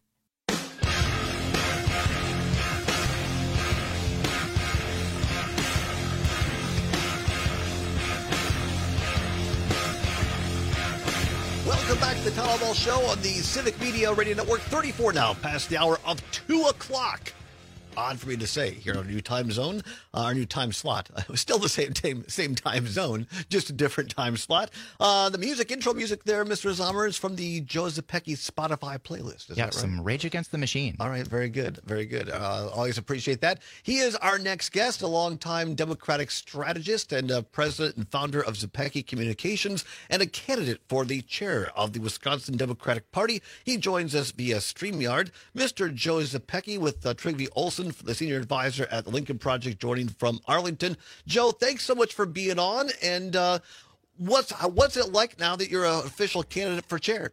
Speaker 2: Welcome back to the Todd Alba Show on the Civic Media Radio Network. thirty-four now, past the hour of two o'clock. Odd for me to say here on our new time zone, uh, our new time slot. It was still the same time, same time zone, just a different time slot. Uh, the music, intro music there, Mister Zomer, is from the Joe Zepecki Spotify playlist. Is
Speaker 3: yeah,
Speaker 2: that right?
Speaker 3: Some Rage Against the Machine.
Speaker 2: All right, very good, very good. Uh, always appreciate that. He is our next guest, a longtime Democratic strategist and uh, president and founder of Zepecki Communications and a candidate for the chair of the Wisconsin Democratic Party. He joins us via StreamYard. Mister Joe Zepecki with uh, Trygve Olsen, the senior advisor at the Lincoln Project, joining from Arlington. Joe, thanks so much for being on. And uh, what's what's it like now that you're an official candidate for chair?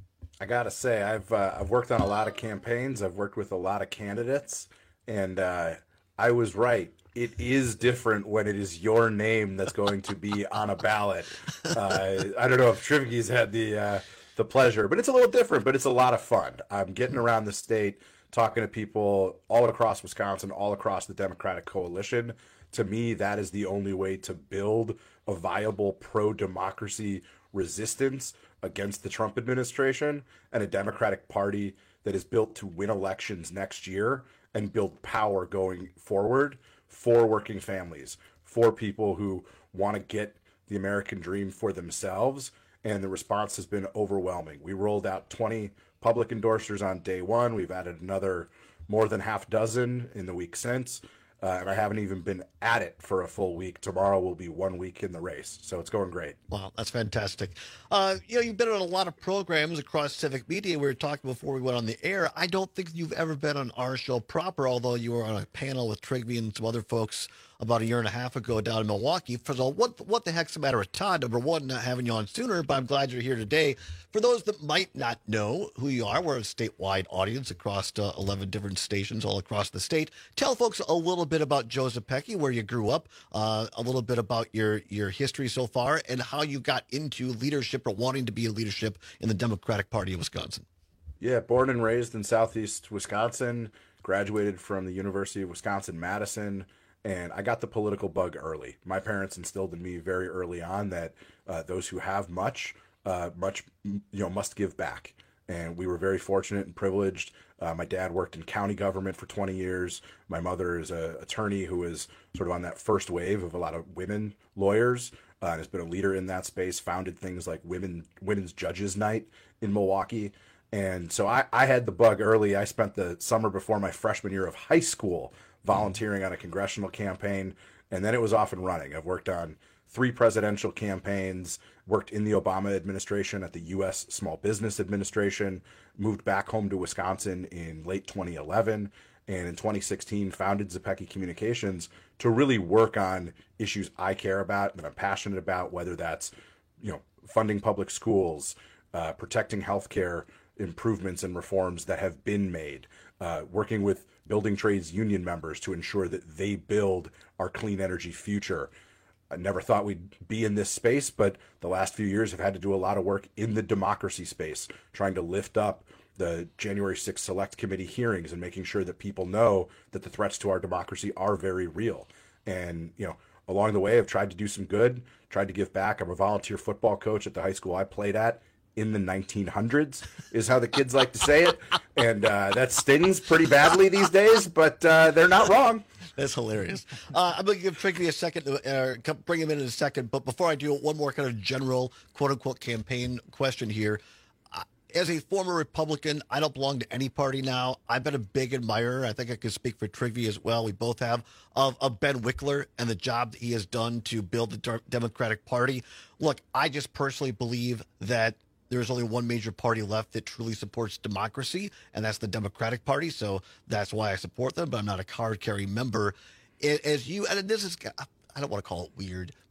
Speaker 5: I gotta say, I've uh, I've worked on a lot of campaigns. I've worked with a lot of candidates, and uh, I was right. It is different when it is your name that's going to be on a ballot. Uh, I don't know if Trygve's had the uh, the pleasure, but it's a little different. But it's a lot of fun. I'm getting around the state, talking to people all across Wisconsin, all across the Democratic coalition. To me, that is the only way to build a viable pro-democracy resistance against the Trump administration and a Democratic Party that is built to win elections next year and build power going forward for working families, for people who want to get the American dream for themselves. And the response has been overwhelming. We rolled out twenty public endorsers on day one. We've added another more than half dozen in the week since. Uh, and I haven't even been at it for a full week. Tomorrow will be one week in the race. So it's going great.
Speaker 2: Wow, that's fantastic. Uh, you know, you've been on a lot of programs across Civic Media. We were talking before we went on the air. I don't think you've ever been on our show proper, although you were on a panel with Trygve and some other folks about a year and a half ago down in Milwaukee. First of all, what, what the heck's the matter with Todd? Number one, not having you on sooner, but I'm glad you're here today. For those that might not know who you are, we're a statewide audience across uh, eleven different stations all across the state. Tell folks a little bit about Joe Zepecki, where you grew up, uh, a little bit about your, your history so far, and how you got into leadership or wanting to be in leadership in the Democratic Party of Wisconsin.
Speaker 5: Yeah, born and raised in southeast Wisconsin, graduated from the University of Wisconsin-Madison, and I got the political bug early. My parents instilled in me very early on that uh, those who have much, uh, much, you know, must give back. And we were very fortunate and privileged. Uh, my dad worked in county government for twenty years. My mother is an attorney who is sort of on that first wave of a lot of women lawyers uh, and has been a leader in that space, founded things like Women Women's Judges Night in Milwaukee. And so I, I had the bug early. I spent the summer before my freshman year of high school volunteering on a congressional campaign, and then it was off and running. I've worked on three presidential campaigns, worked in the Obama administration at the U S Small Business Administration, moved back home to Wisconsin in late twenty eleven, and in twenty sixteen founded Zepecki Communications to really work on issues I care about and I'm passionate about, whether that's, you know, funding public schools, uh, protecting healthcare improvements and reforms that have been made, uh, working with building trades union members to ensure that they build our clean energy future. I never thought we'd be in this space, but the last few years have had to do a lot of work in the democracy space, trying to lift up the January sixth Select Committee hearings and making sure that people know that the threats to our democracy are very real. And, you know, along the way, I've tried to do some good, tried to give back. I'm a volunteer football coach at the high school I played at in the nineteen hundreds, is how the kids like to say it. And uh, that stings pretty badly these days, but uh, they're not wrong.
Speaker 2: That's hilarious. Uh, I'm going to give Trygve a second, to, uh, bring him in in a second. But before I do, one more kind of general, quote-unquote, campaign question here. Uh, as a former Republican, I don't belong to any party now. I've been a big admirer, I think I can speak for Trygve as well, we both have, of, of Ben Wickler and the job that he has done to build the Democratic Party. Look, I just personally believe that there's only one major party left that truly supports democracy, and that's the Democratic Party. So that's why I support them, but I'm not a card-carrying member. As you, and this is, I don't want to call it weird,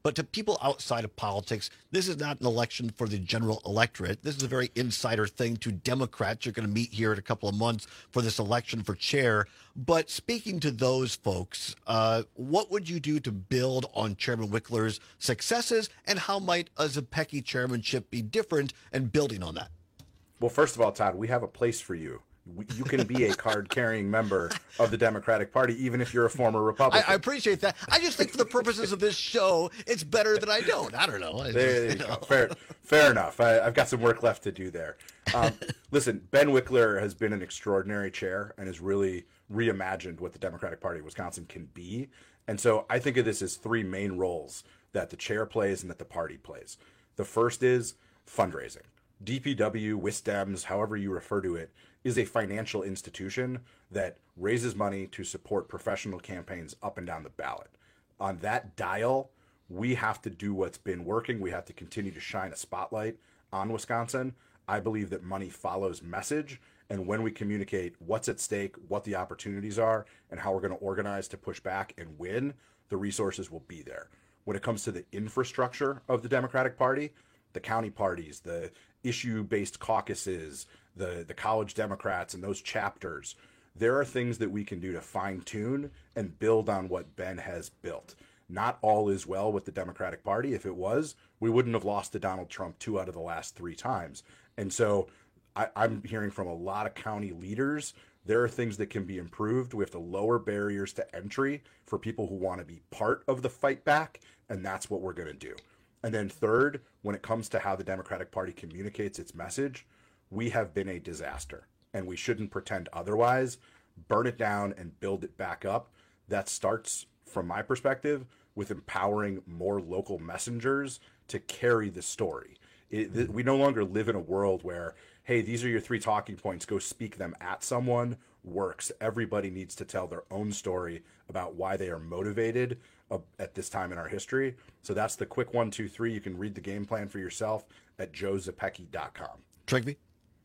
Speaker 2: But to people outside of politics, this is not an election for the general electorate. This is a very insider thing to Democrats. You're going to meet here in a couple of months for this election for chair. But speaking to those folks, uh, what would you do to build on Chairman Wickler's successes, and how might a Zepecki chairmanship be different and building on that?
Speaker 5: Well, first of all, Todd, we have a place for you. You can be a card-carrying member of the Democratic Party, even if you're a former Republican.
Speaker 2: I, I appreciate that. I just think for the purposes of this show, it's better that I don't. I don't know. I
Speaker 5: there
Speaker 2: just,
Speaker 5: you
Speaker 2: you know.
Speaker 5: go. Fair, fair enough. I, I've got some work left to do there. Um, listen, Ben Wickler has been an extraordinary chair and has really reimagined what the Democratic Party of Wisconsin can be. And so I think of this as three main roles that the chair plays and that the party plays. The first is fundraising. D P W, WisDems, however you refer to it, is a financial institution that raises money to support professional campaigns up and down the ballot. On that dial, we have to do what's been working. We have to continue to shine a spotlight on Wisconsin. I believe that money follows message, and when we communicate what's at stake, what the opportunities are, and how we're going to organize to push back and win, the resources will be there. When it comes to the infrastructure of the Democratic Party, the county parties, the issue-based caucuses, the, the college Democrats and those chapters, there are things that we can do to fine-tune and build on what Ben has built. Not all is well with the Democratic Party. If it was, we wouldn't have lost to Donald Trump two out of the last three times. And so I, I'm hearing from a lot of county leaders, there are things that can be improved. We have to lower barriers to entry for people who want to be part of the fight back, and that's what we're going to do. And then third, when it comes to how the Democratic Party communicates its message, we have been a disaster, and we shouldn't pretend otherwise. Burn it down and build it back up. That starts, from my perspective, with empowering more local messengers to carry the story. It, we no longer live in a world where, hey, these are your three talking points, go speak them at someone, works. Everybody needs to tell their own story about why they are motivated uh, at this time in our history. So that's the quick one, two, three. You can read the game plan for yourself at joe zepecki dot com.
Speaker 2: Trigby?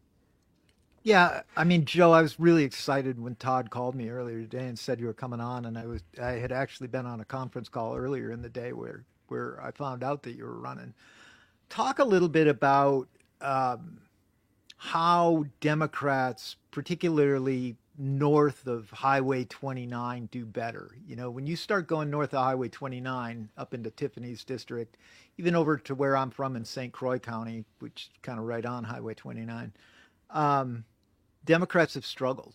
Speaker 3: Yeah, I mean, Joe, I was really excited when Todd called me earlier today and said you were coming on, and I was I had actually been on a conference call earlier in the day where where I found out that you were running. Talk a little bit about um, how Democrats, particularly north of Highway twenty-nine, do better. You know, when you start going north of Highway twenty-nine up into Tiffany's district, even over to where I'm from in Saint Croix County, which is kind of right on Highway twenty-nine, um, Democrats have struggled.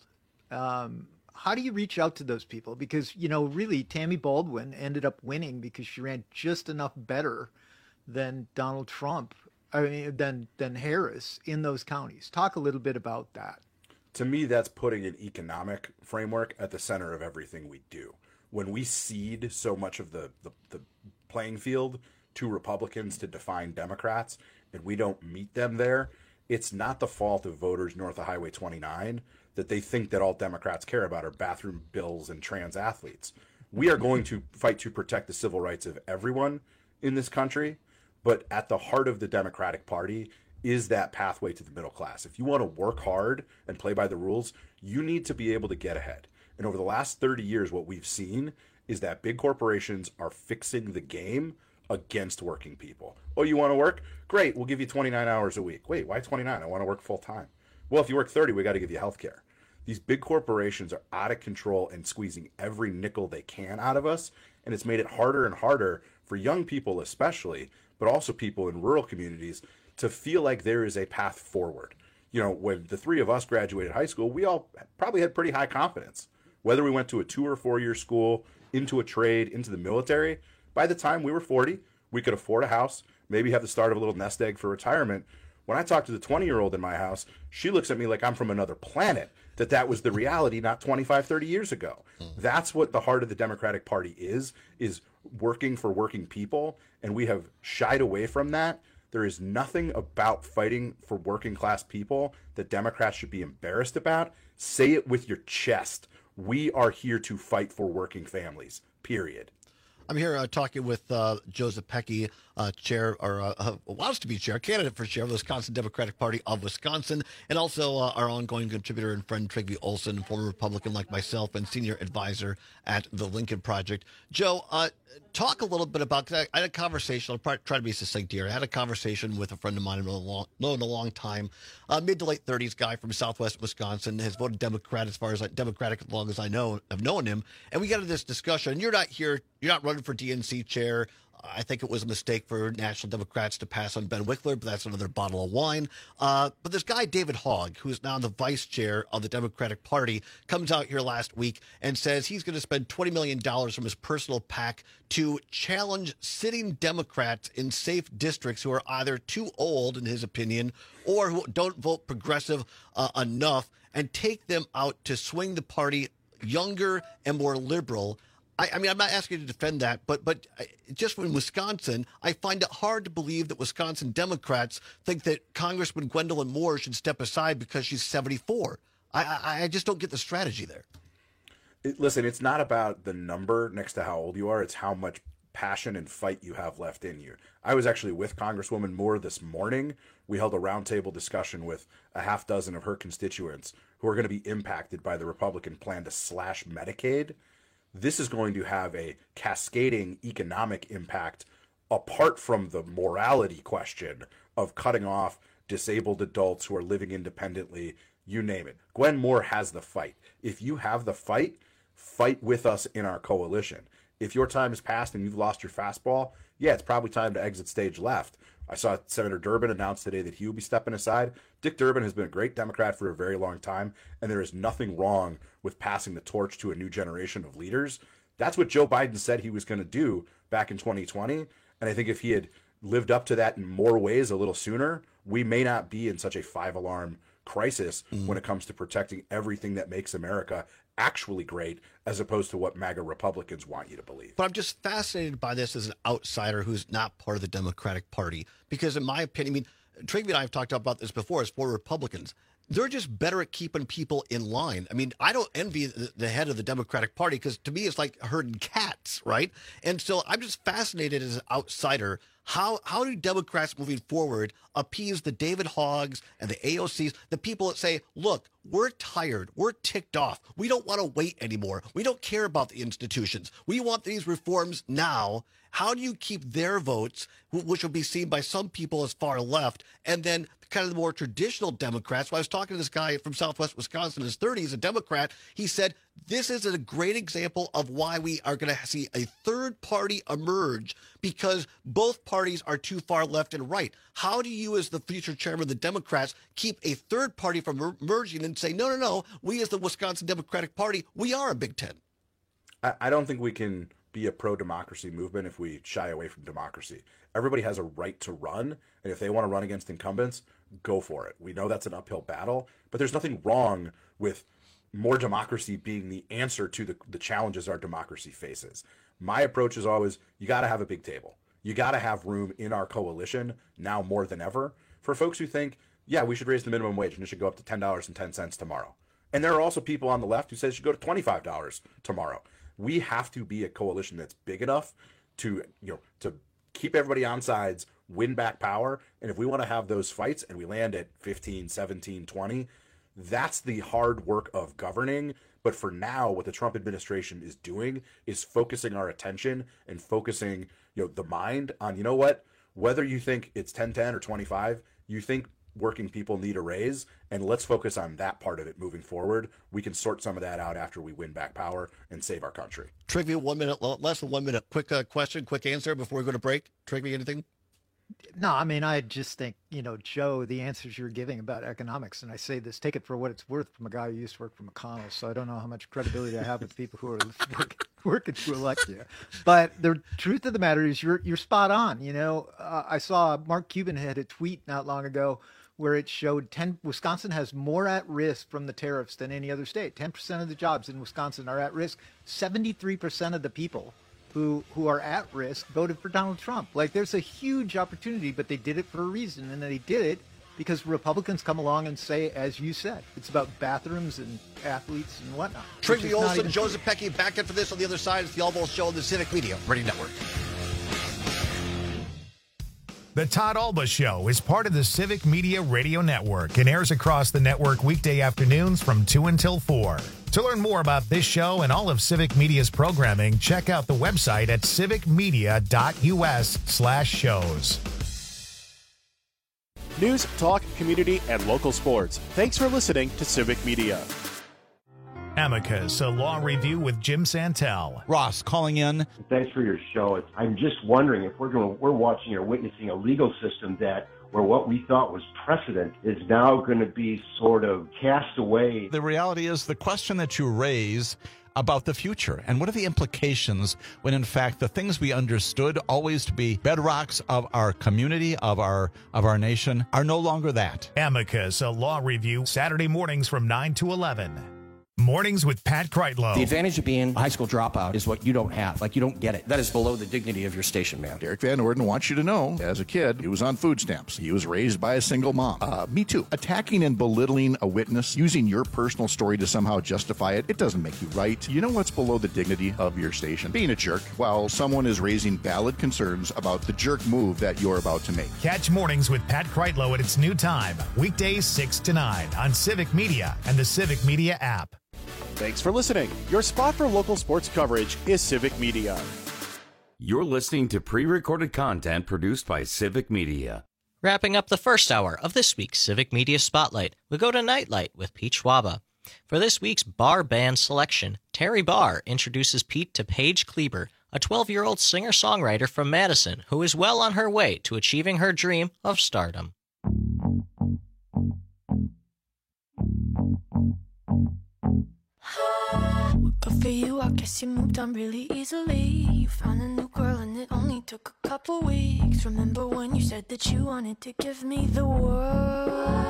Speaker 3: Um, how do you reach out to those people? Because, you know, really, Tammy Baldwin ended up winning because she ran just enough better than Donald Trump, I mean, than, than Harris in those counties. Talk a little bit about that.
Speaker 5: To me, that's putting an economic framework at the center of everything we do. When we cede so much of the, the, the playing field to Republicans to define Democrats, and we don't meet them there, it's not the fault of voters north of Highway twenty-nine that they think that all Democrats care about are bathroom bills and trans athletes. We are going to fight to protect the civil rights of everyone in this country, but at the heart of the Democratic Party is that pathway to the middle class. If you want to work hard and play by the rules, you need to be able to get ahead. And over the last thirty years, what we've seen is that big corporations are fixing the game against working people. Oh, you want to work? Great, we'll give you twenty-nine hours a week. Wait, why twenty-nine? I want to work full time. Well, if you work thirty, we got to give you health care. These big corporations are out of control and squeezing every nickel they can out of us, and it's made it harder and harder for young people especially, but also people in rural communities, to feel like there is a path forward. You know, when the three of us graduated high school, we all probably had pretty high confidence. Whether we went to a two or four year school, into a trade, into the military, by the time we were forty, we could afford a house, maybe have the start of a little nest egg for retirement. When I talk to the twenty-year-old in my house, she looks at me like I'm from another planet, that that was the reality not twenty-five, thirty years ago. Mm-hmm. That's what the heart of the Democratic Party is, is working for working people, and we have shied away from that. There is nothing about fighting for working class people that Democrats should be embarrassed about. Say it with your chest. We are here to fight for working families, period.
Speaker 2: I'm here uh, talking with uh, Joe Zepecki, uh, chair, or uh, uh, wants to be chair, candidate for chair of the Wisconsin Democratic Party of Wisconsin, and also uh, our ongoing contributor and friend Trygve Olsen, former Republican like myself and senior advisor at the Lincoln Project. Joe, uh, talk a little bit about, cause I, I had a conversation, I'll probably try to be succinct here. I had a conversation with a friend of mine I've known a long, known a long time, uh, mid to late thirties guy from Southwest Wisconsin, has voted Democrat as far as like, Democratic as long as I know, I've known him. And we got into this discussion. You're not here, you're not running for D N C chair. I think it was a mistake for National Democrats to pass on Ben Wickler, but that's another bottle of wine. Uh, but this guy, David Hogg, who is now the vice chair of the Democratic Party, comes out here last week and says he's going to spend twenty million dollars from his personal PAC to challenge sitting Democrats in safe districts who are either too old, in his opinion, or who don't vote progressive uh, enough, and take them out to swing the party younger and more liberal. I, I mean, I'm not asking you to defend that, but but just in Wisconsin, I find it hard to believe that Wisconsin Democrats think that Congressman Gwendolyn Moore should step aside because she's seventy-four. I, I, I just don't get the strategy there.
Speaker 5: It, listen, it's not about the number next to how old you are. It's how much passion and fight you have left in you. I was actually with Congresswoman Moore this morning. We held a roundtable discussion with a half dozen of her constituents who are going to be impacted by the Republican plan to slash Medicaid. This is going to have a cascading economic impact apart from the morality question of cutting off disabled adults who are living independently, you name it. Gwen Moore has the fight. If you have the fight, fight with us in our coalition. If your time has passed and you've lost your fastball, yeah, it's probably time to exit stage left. I saw Senator Durbin announce today that he will be stepping aside. Dick Durbin has been a great Democrat for a very long time, and there is nothing wrong with passing the torch to a new generation of leaders. That's what Joe Biden said he was going to do back in twenty twenty, and I think if he had lived up to that in more ways a little sooner, we may not be in such a five-alarm crisis mm. when it comes to protecting everything that makes America actually great, as opposed to what MAGA Republicans want you to believe.
Speaker 2: But I'm just fascinated by this as an outsider who's not part of the Democratic Party, because in my opinion, I mean, Trigby and I have talked about this before as for Republicans. They're just better at keeping people in line. I mean, I don't envy the, the head of the Democratic Party, because to me, it's like herding cats, right? And so I'm just fascinated as an outsider. How how do Democrats moving forward appease the David Hoggs and the A O Cs, the people that say, look, we're tired, we're ticked off, we don't want to wait anymore, we don't care about the institutions, we want these reforms now. How do you keep their votes, which will be seen by some people as far left, and then kind of the more traditional Democrats? Well, I was talking to this guy from Southwest Wisconsin in his thirties, a Democrat. He said, this is a great example of why we are going to see a third party emerge, because both parties are too far left and right. How do you, as the future chairman of the Democrats, keep a third party from emerging and say, no, no, no, we as the Wisconsin Democratic Party, we are a Big Ten?
Speaker 5: I, I don't think we can be a pro-democracy movement if we shy away from democracy. Everybody has a right to run, and if they want to run against incumbents, go for it. We know that's an uphill battle, but there's nothing wrong with more democracy being the answer to the, the challenges our democracy faces. My approach is always, you got to have a big table. You got to have room in our coalition now more than ever for folks who think, yeah, we should raise the minimum wage and it should go up to ten dollars and ten cents tomorrow. And there are also people on the left who say it should go to twenty-five dollars tomorrow. We have to be a coalition that's big enough to, you know, to keep everybody on sides, win back power. And if we want to have those fights and we land at fifteen, seventeen, twenty, that's the hard work of governing. But for now, what the Trump administration is doing is focusing our attention and focusing, you know, the mind on, you know what, whether you think it's ten ten or twenty-five, you think working people need a raise, and let's focus on that part of it moving forward. We can sort some of that out after we win back power and save our country.
Speaker 2: Trivia, one minute, less than one minute. Quick uh, question, quick answer before we go to break. Trivia, anything?
Speaker 3: No, I mean, I just think, you know, Joe, the answers you're giving about economics, and I say this, take it for what it's worth from a guy who used to work for McConnell, so I don't know how much credibility I have with people who are work, working to elect you. But the truth of the matter is you're you're spot on. You know, uh, I saw Mark Cuban had a tweet not long ago where it showed ten Wisconsin has more at risk from the tariffs than any other state. ten percent of the jobs in Wisconsin are at risk. seventy-three percent of the people who who are at risk voted for Donald Trump. Like, there's a huge opportunity, but they did it for a reason, and they did it because Republicans come along and say, as you said, it's about bathrooms and athletes and whatnot.
Speaker 2: Trigby Olson, Joseph Pecky, back in for this on the other side. It's the All Balls Show on the Civic Media Radio Network.
Speaker 4: The Todd Alba Show is part of the Civic Media Radio Network and airs across the network weekday afternoons from two until four. To learn more about this show and all of Civic Media's programming, check out the website at civicmedia.us slash shows.
Speaker 1: News, talk, community, and local sports. Thanks for listening to Civic Media.
Speaker 4: Amicus, a law review with Jim Santel.
Speaker 6: Ross calling in.
Speaker 7: Thanks for your show. I'm just wondering if we're going, we're watching or witnessing a legal system that where what we thought was precedent is now going to be sort of cast away.
Speaker 6: The reality is the question that you raise about the future and what are the implications when in fact the things we understood always to be bedrocks of our community, of our of our nation, are no longer that.
Speaker 4: Amicus, a law review, Saturday mornings from nine to eleven. Mornings with Pat Kreitlow.
Speaker 8: The advantage of being a high school dropout is what you don't have. Like, you don't get it. That is below the dignity of your station, man.
Speaker 13: Derek Van Orden wants you to know, as a kid, he was on food stamps. He was raised by a single mom. Uh, me too. Attacking and belittling a witness, using your personal story to somehow justify it, it doesn't make you right. You know what's below the dignity of your station? Being a jerk while someone is raising valid concerns about the jerk move that you're about to make.
Speaker 4: Catch Mornings with Pat Kreitlow at its new time, weekdays six to nine on Civic Media and the Civic Media app.
Speaker 1: Thanks for listening. Your spot for local sports coverage is Civic Media.
Speaker 10: You're listening to pre-recorded content produced by Civic Media.
Speaker 11: Wrapping up the first hour of this week's Civic Media Spotlight, we go to Nightlight with Pete Schwaba. For this week's bar band selection, Terry Barr introduces Pete to Paige Kleber, a twelve-year-old singer-songwriter from Madison who is well on her way to achieving her dream of stardom.
Speaker 15: Good for you, I guess you moved on really easily. You found a new girl and it only took a couple weeks. Remember when you said that you wanted to give me the world?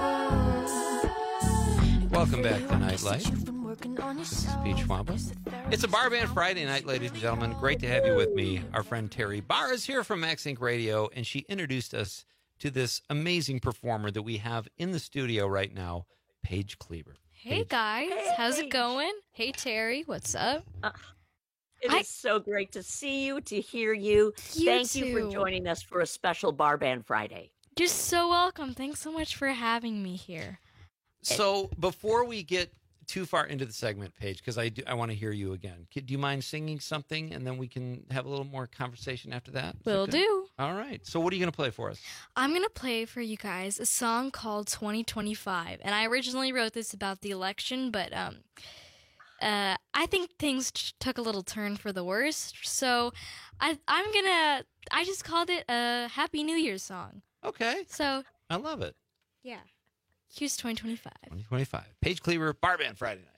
Speaker 16: Welcome back to Nightlight. This is Pete Schwaba. It's a Bar Band Friday night, ladies and gentlemen. Great to have you with me. Our friend Terry Barr is here from Max Inc Radio, and she introduced us to this amazing performer that we have in the studio right now, Paige Kleber.
Speaker 17: Hey guys, hey, how's it going? Hey Terry, what's up?
Speaker 9: Uh, it
Speaker 17: I...
Speaker 9: is so great to see you, to hear you.
Speaker 17: you
Speaker 9: Thank
Speaker 17: too.
Speaker 9: you for joining us for a special Bar Band Friday.
Speaker 17: You're so welcome. Thanks so much for having me here.
Speaker 16: So before we get too far into the segment, Paige, because I do, I want to hear you again. Do you mind singing something, and then we can have a little more conversation after that? Is
Speaker 17: Will
Speaker 16: that
Speaker 17: do.
Speaker 16: All right. So what are you going to play for us?
Speaker 17: I'm going to play for you guys a song called twenty twenty-five. And I originally wrote this about the election, but um, uh, I think things t- took a little turn for the worse. So I, I'm going to, I just called it a Happy New Year song.
Speaker 16: Okay.
Speaker 17: So
Speaker 16: I love it.
Speaker 17: Yeah. Here's twenty twenty-five.
Speaker 16: twenty twenty-five. Paige Kleber, Bar Band Friday night.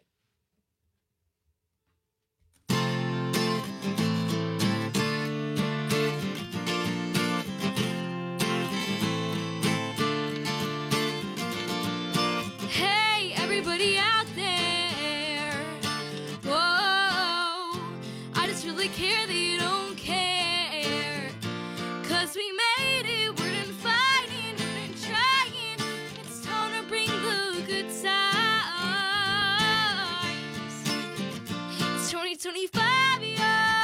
Speaker 17: Hey, everybody out there. Whoa, I just really care that you don't care. 'Cause we made it, we're done fighting, we're done trying. It's time to bring the good times. It's twenty twenty-five, yo.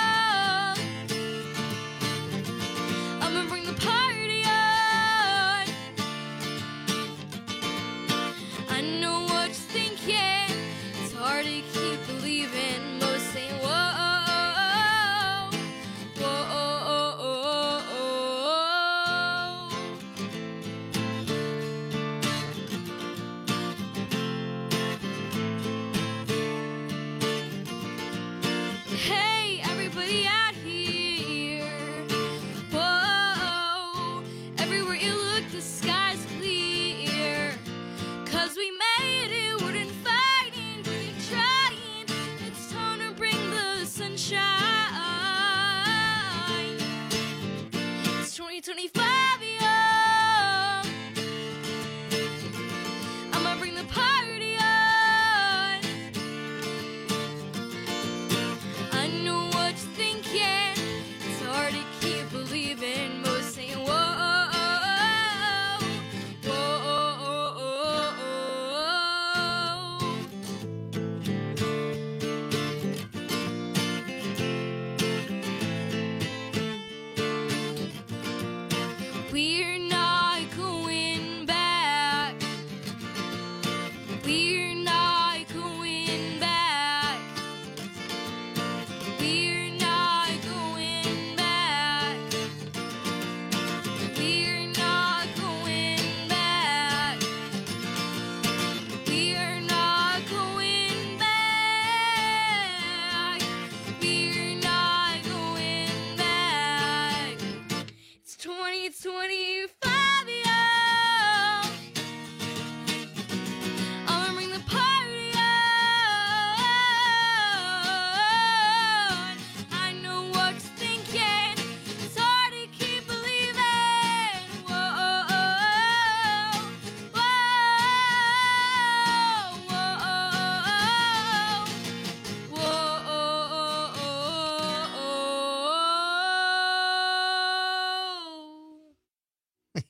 Speaker 17: I'ma bring the party on. I know what you're thinking. It's hard to keep believing. Most say, whoa, whoa.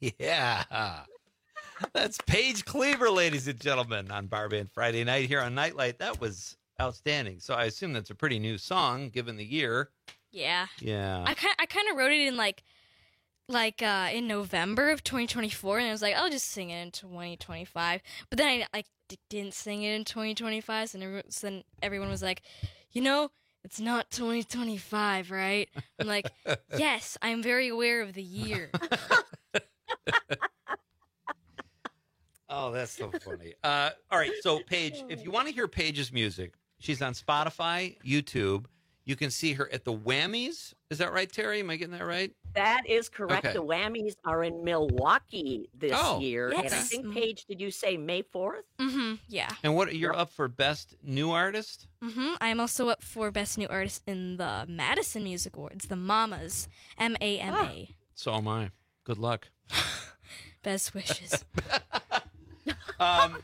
Speaker 16: Yeah. That's Paige Cleaver, ladies and gentlemen, on Bar Band Friday night here on Nightlight. That was outstanding. So I assume that's a pretty new song, given the year.
Speaker 17: Yeah.
Speaker 16: Yeah.
Speaker 17: I kind I kind of wrote it in like like uh, in November of twenty twenty-four, and I was like, I'll just sing it in twenty twenty-five. But then I like d- didn't sing it in twenty twenty-five, so, everyone, so then everyone was like, you know, it's not twenty twenty-five, right? I'm like, yes, I'm very aware of the year.
Speaker 16: Oh, that's so funny. Uh, all right, so Paige, if you want to hear Paige's music, she's on Spotify, YouTube. You can see her at the Whammies. Is that right, Terry? Am I getting that right?
Speaker 9: That is correct.
Speaker 16: Okay.
Speaker 9: The Whammies are in Milwaukee this
Speaker 16: Oh.
Speaker 9: year.
Speaker 17: Yes.
Speaker 9: And I think, Paige, did you say May fourth?
Speaker 17: Mm-hmm. Yeah.
Speaker 16: And what you're up for Best New Artist?
Speaker 17: Mm-hmm. I'm also up for Best New Artist in the Madison Music Awards, the Mamas, M A M A.
Speaker 16: So am I. Good luck.
Speaker 17: Best wishes.
Speaker 16: Um,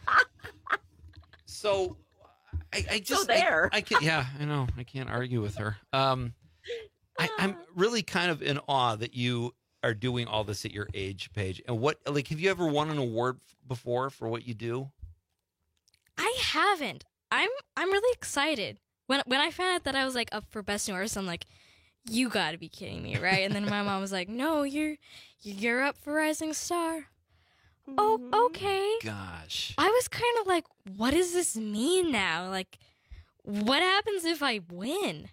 Speaker 16: so I, I just
Speaker 9: So there.
Speaker 16: I, I can yeah I know I can't argue with her. Um, I, I'm really kind of in awe that you are doing all this at your age, Paige. And what like have you ever won an award before for what you do?
Speaker 17: I haven't. I'm I'm really excited. When when I found out that I was like up for Best New Artist, I'm like, you got to be kidding me, right? And then my mom was like, no, you're you're up for Rising Star. Oh, okay.
Speaker 16: Gosh.
Speaker 17: I was kind of like, what does this mean now? Like, what happens if I win?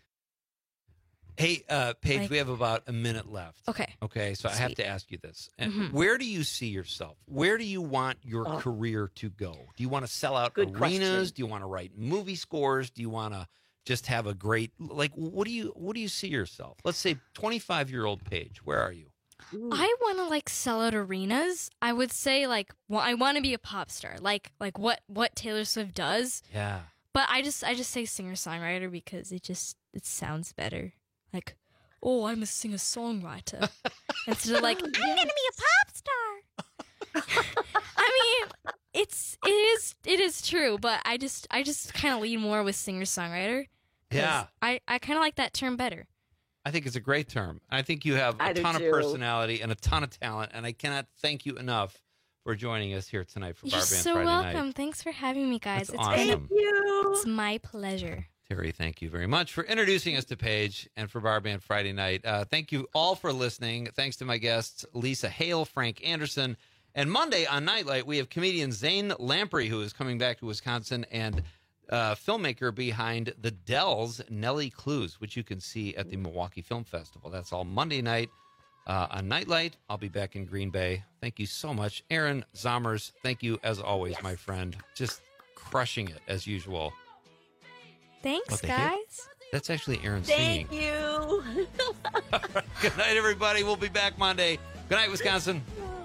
Speaker 16: Hey, uh, Paige,
Speaker 17: Like-
Speaker 16: we have about a minute left.
Speaker 17: Okay.
Speaker 16: Okay, so I have
Speaker 17: Sweet.
Speaker 16: to ask you this. And
Speaker 17: Mhm.
Speaker 16: Where do you see yourself? Where do you want your
Speaker 9: Oh.
Speaker 16: career to go? Do you want to sell out
Speaker 9: Good
Speaker 16: arenas?
Speaker 9: question.
Speaker 16: Do you want to write movie scores? Do you want to just have a great like what do you what do you see yourself? Let's say twenty-five-year-old Paige, where are you?
Speaker 17: I want to like sell out arenas. I would say like, well, I want to be a pop star, like like what what Taylor Swift does.
Speaker 16: Yeah.
Speaker 17: But I just I just say singer songwriter because it just it sounds better. Like, oh, I'm a singer songwriter instead of like I'm gonna be a pop star. I mean, it's it is it is true, but I just I just kind of lean more with singer songwriter.
Speaker 16: Yeah.
Speaker 17: I I kind of like that term better.
Speaker 16: I think it's a great term. I think you have a
Speaker 9: I do
Speaker 16: ton of
Speaker 9: too.
Speaker 16: personality and a ton of talent, and I cannot thank you enough for joining us here tonight for
Speaker 17: You're
Speaker 16: Bar Band
Speaker 17: so
Speaker 16: Friday
Speaker 17: welcome.
Speaker 16: night.
Speaker 17: Thanks for having me, guys.
Speaker 16: That's
Speaker 17: it's
Speaker 16: awesome.
Speaker 17: been
Speaker 9: Thank you.
Speaker 17: it's my pleasure.
Speaker 16: Terry, thank you very much for introducing us to Paige and for Bar Band Friday night. Uh, thank you all for listening. Thanks to my guests, Lisa Hale, Frank Anderson. And Monday on Nightlight, we have comedian Zane Lamprey, who is coming back to Wisconsin, and uh, filmmaker behind The Dells, Nellie Clues, which you can see at the Milwaukee Film Festival. That's all Monday night uh, on Nightlight. I'll be back in Green Bay. Thank you so much. Aaron Zommers, thank you as always, my friend. Just crushing it as usual.
Speaker 17: Thanks,
Speaker 16: What the heck?
Speaker 17: guys.
Speaker 16: That's actually Aaron singing.
Speaker 9: Thank you.
Speaker 16: Good night, everybody. We'll be back Monday. Good night, Wisconsin.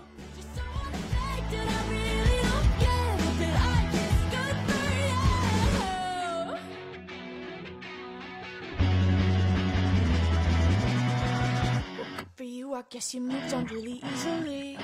Speaker 15: For you, I guess you moved on really easily.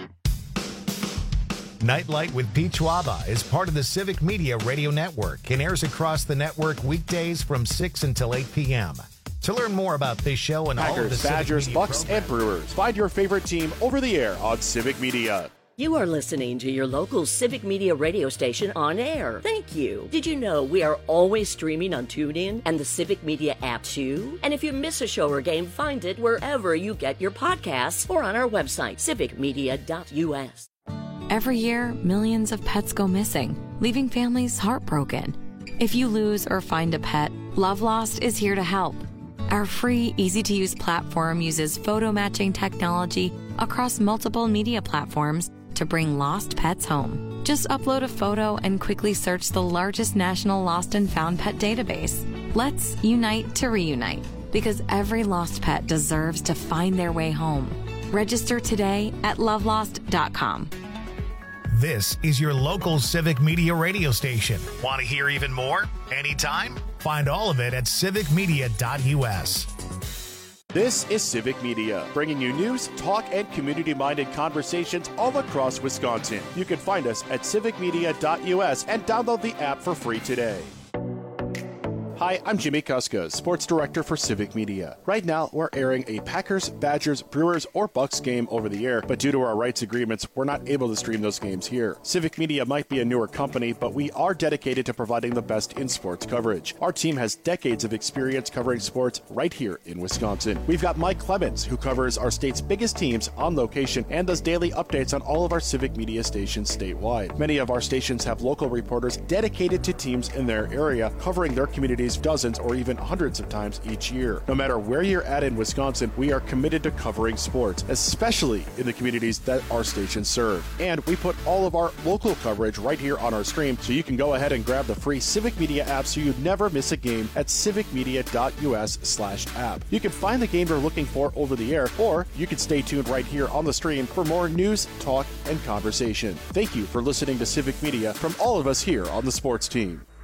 Speaker 4: Nightlight with Pete Schwaba is part of the Civic Media Radio Network and airs across the network weekdays from six until eight p.m. To learn more about this show and all of the
Speaker 1: Packers,
Speaker 4: Civic
Speaker 1: Badgers,
Speaker 4: Media
Speaker 1: Bucks,
Speaker 4: programs-
Speaker 1: and Brewers. Find your favorite team over the air on Civic Media.
Speaker 9: You are listening to your local Civic Media radio station on air. Thank you. Did you know we are always streaming on TuneIn and the Civic Media app too? And if you miss a show or game, find it wherever you get your podcasts or on our website, civic media dot u s.
Speaker 12: Every year, millions of pets go missing, leaving families heartbroken. If you lose or find a pet, Love Lost is here to help. Our free, easy-to-use platform uses photo matching technology across multiple media platforms to bring lost pets home. Just upload a photo and quickly search the largest national lost and found pet database. Let's unite to reunite, because every lost pet deserves to find their way home. Register today at love lost dot com.
Speaker 4: This is your local Civic Media radio station. Want to hear even more? Anytime? Find all of it at civic media dot u s.
Speaker 1: This is Civic Media, bringing you news, talk, and community-minded conversations all across Wisconsin. You can find us at civic media dot u s and download the app for free today. Hi, I'm Jimmy Kuska, Sports Director for Civic Media. Right now, we're airing a Packers, Badgers, Brewers, or Bucks game over the air, but due to our rights agreements, we're not able to stream those games here. Civic Media might be a newer company, but we are dedicated to providing the best in sports coverage. Our team has decades of experience covering sports right here in Wisconsin. We've got Mike Clemens, who covers our state's biggest teams on location and does daily updates on all of our Civic Media stations statewide. Many of our stations have local reporters dedicated to teams in their area, covering their communities dozens or even hundreds of times each year. No matter where you're at in Wisconsin, we are committed to covering sports, especially in the communities that our stations serve. And we put all of our local coverage right here on our stream, so you can go ahead and grab the free Civic Media app so you never miss a game at civicmedia.us slash app. You can find the game you're looking for over the air, or you can stay tuned right here on the stream for more news, talk, and conversation. Thank you for listening to Civic Media from all of us here on the sports team.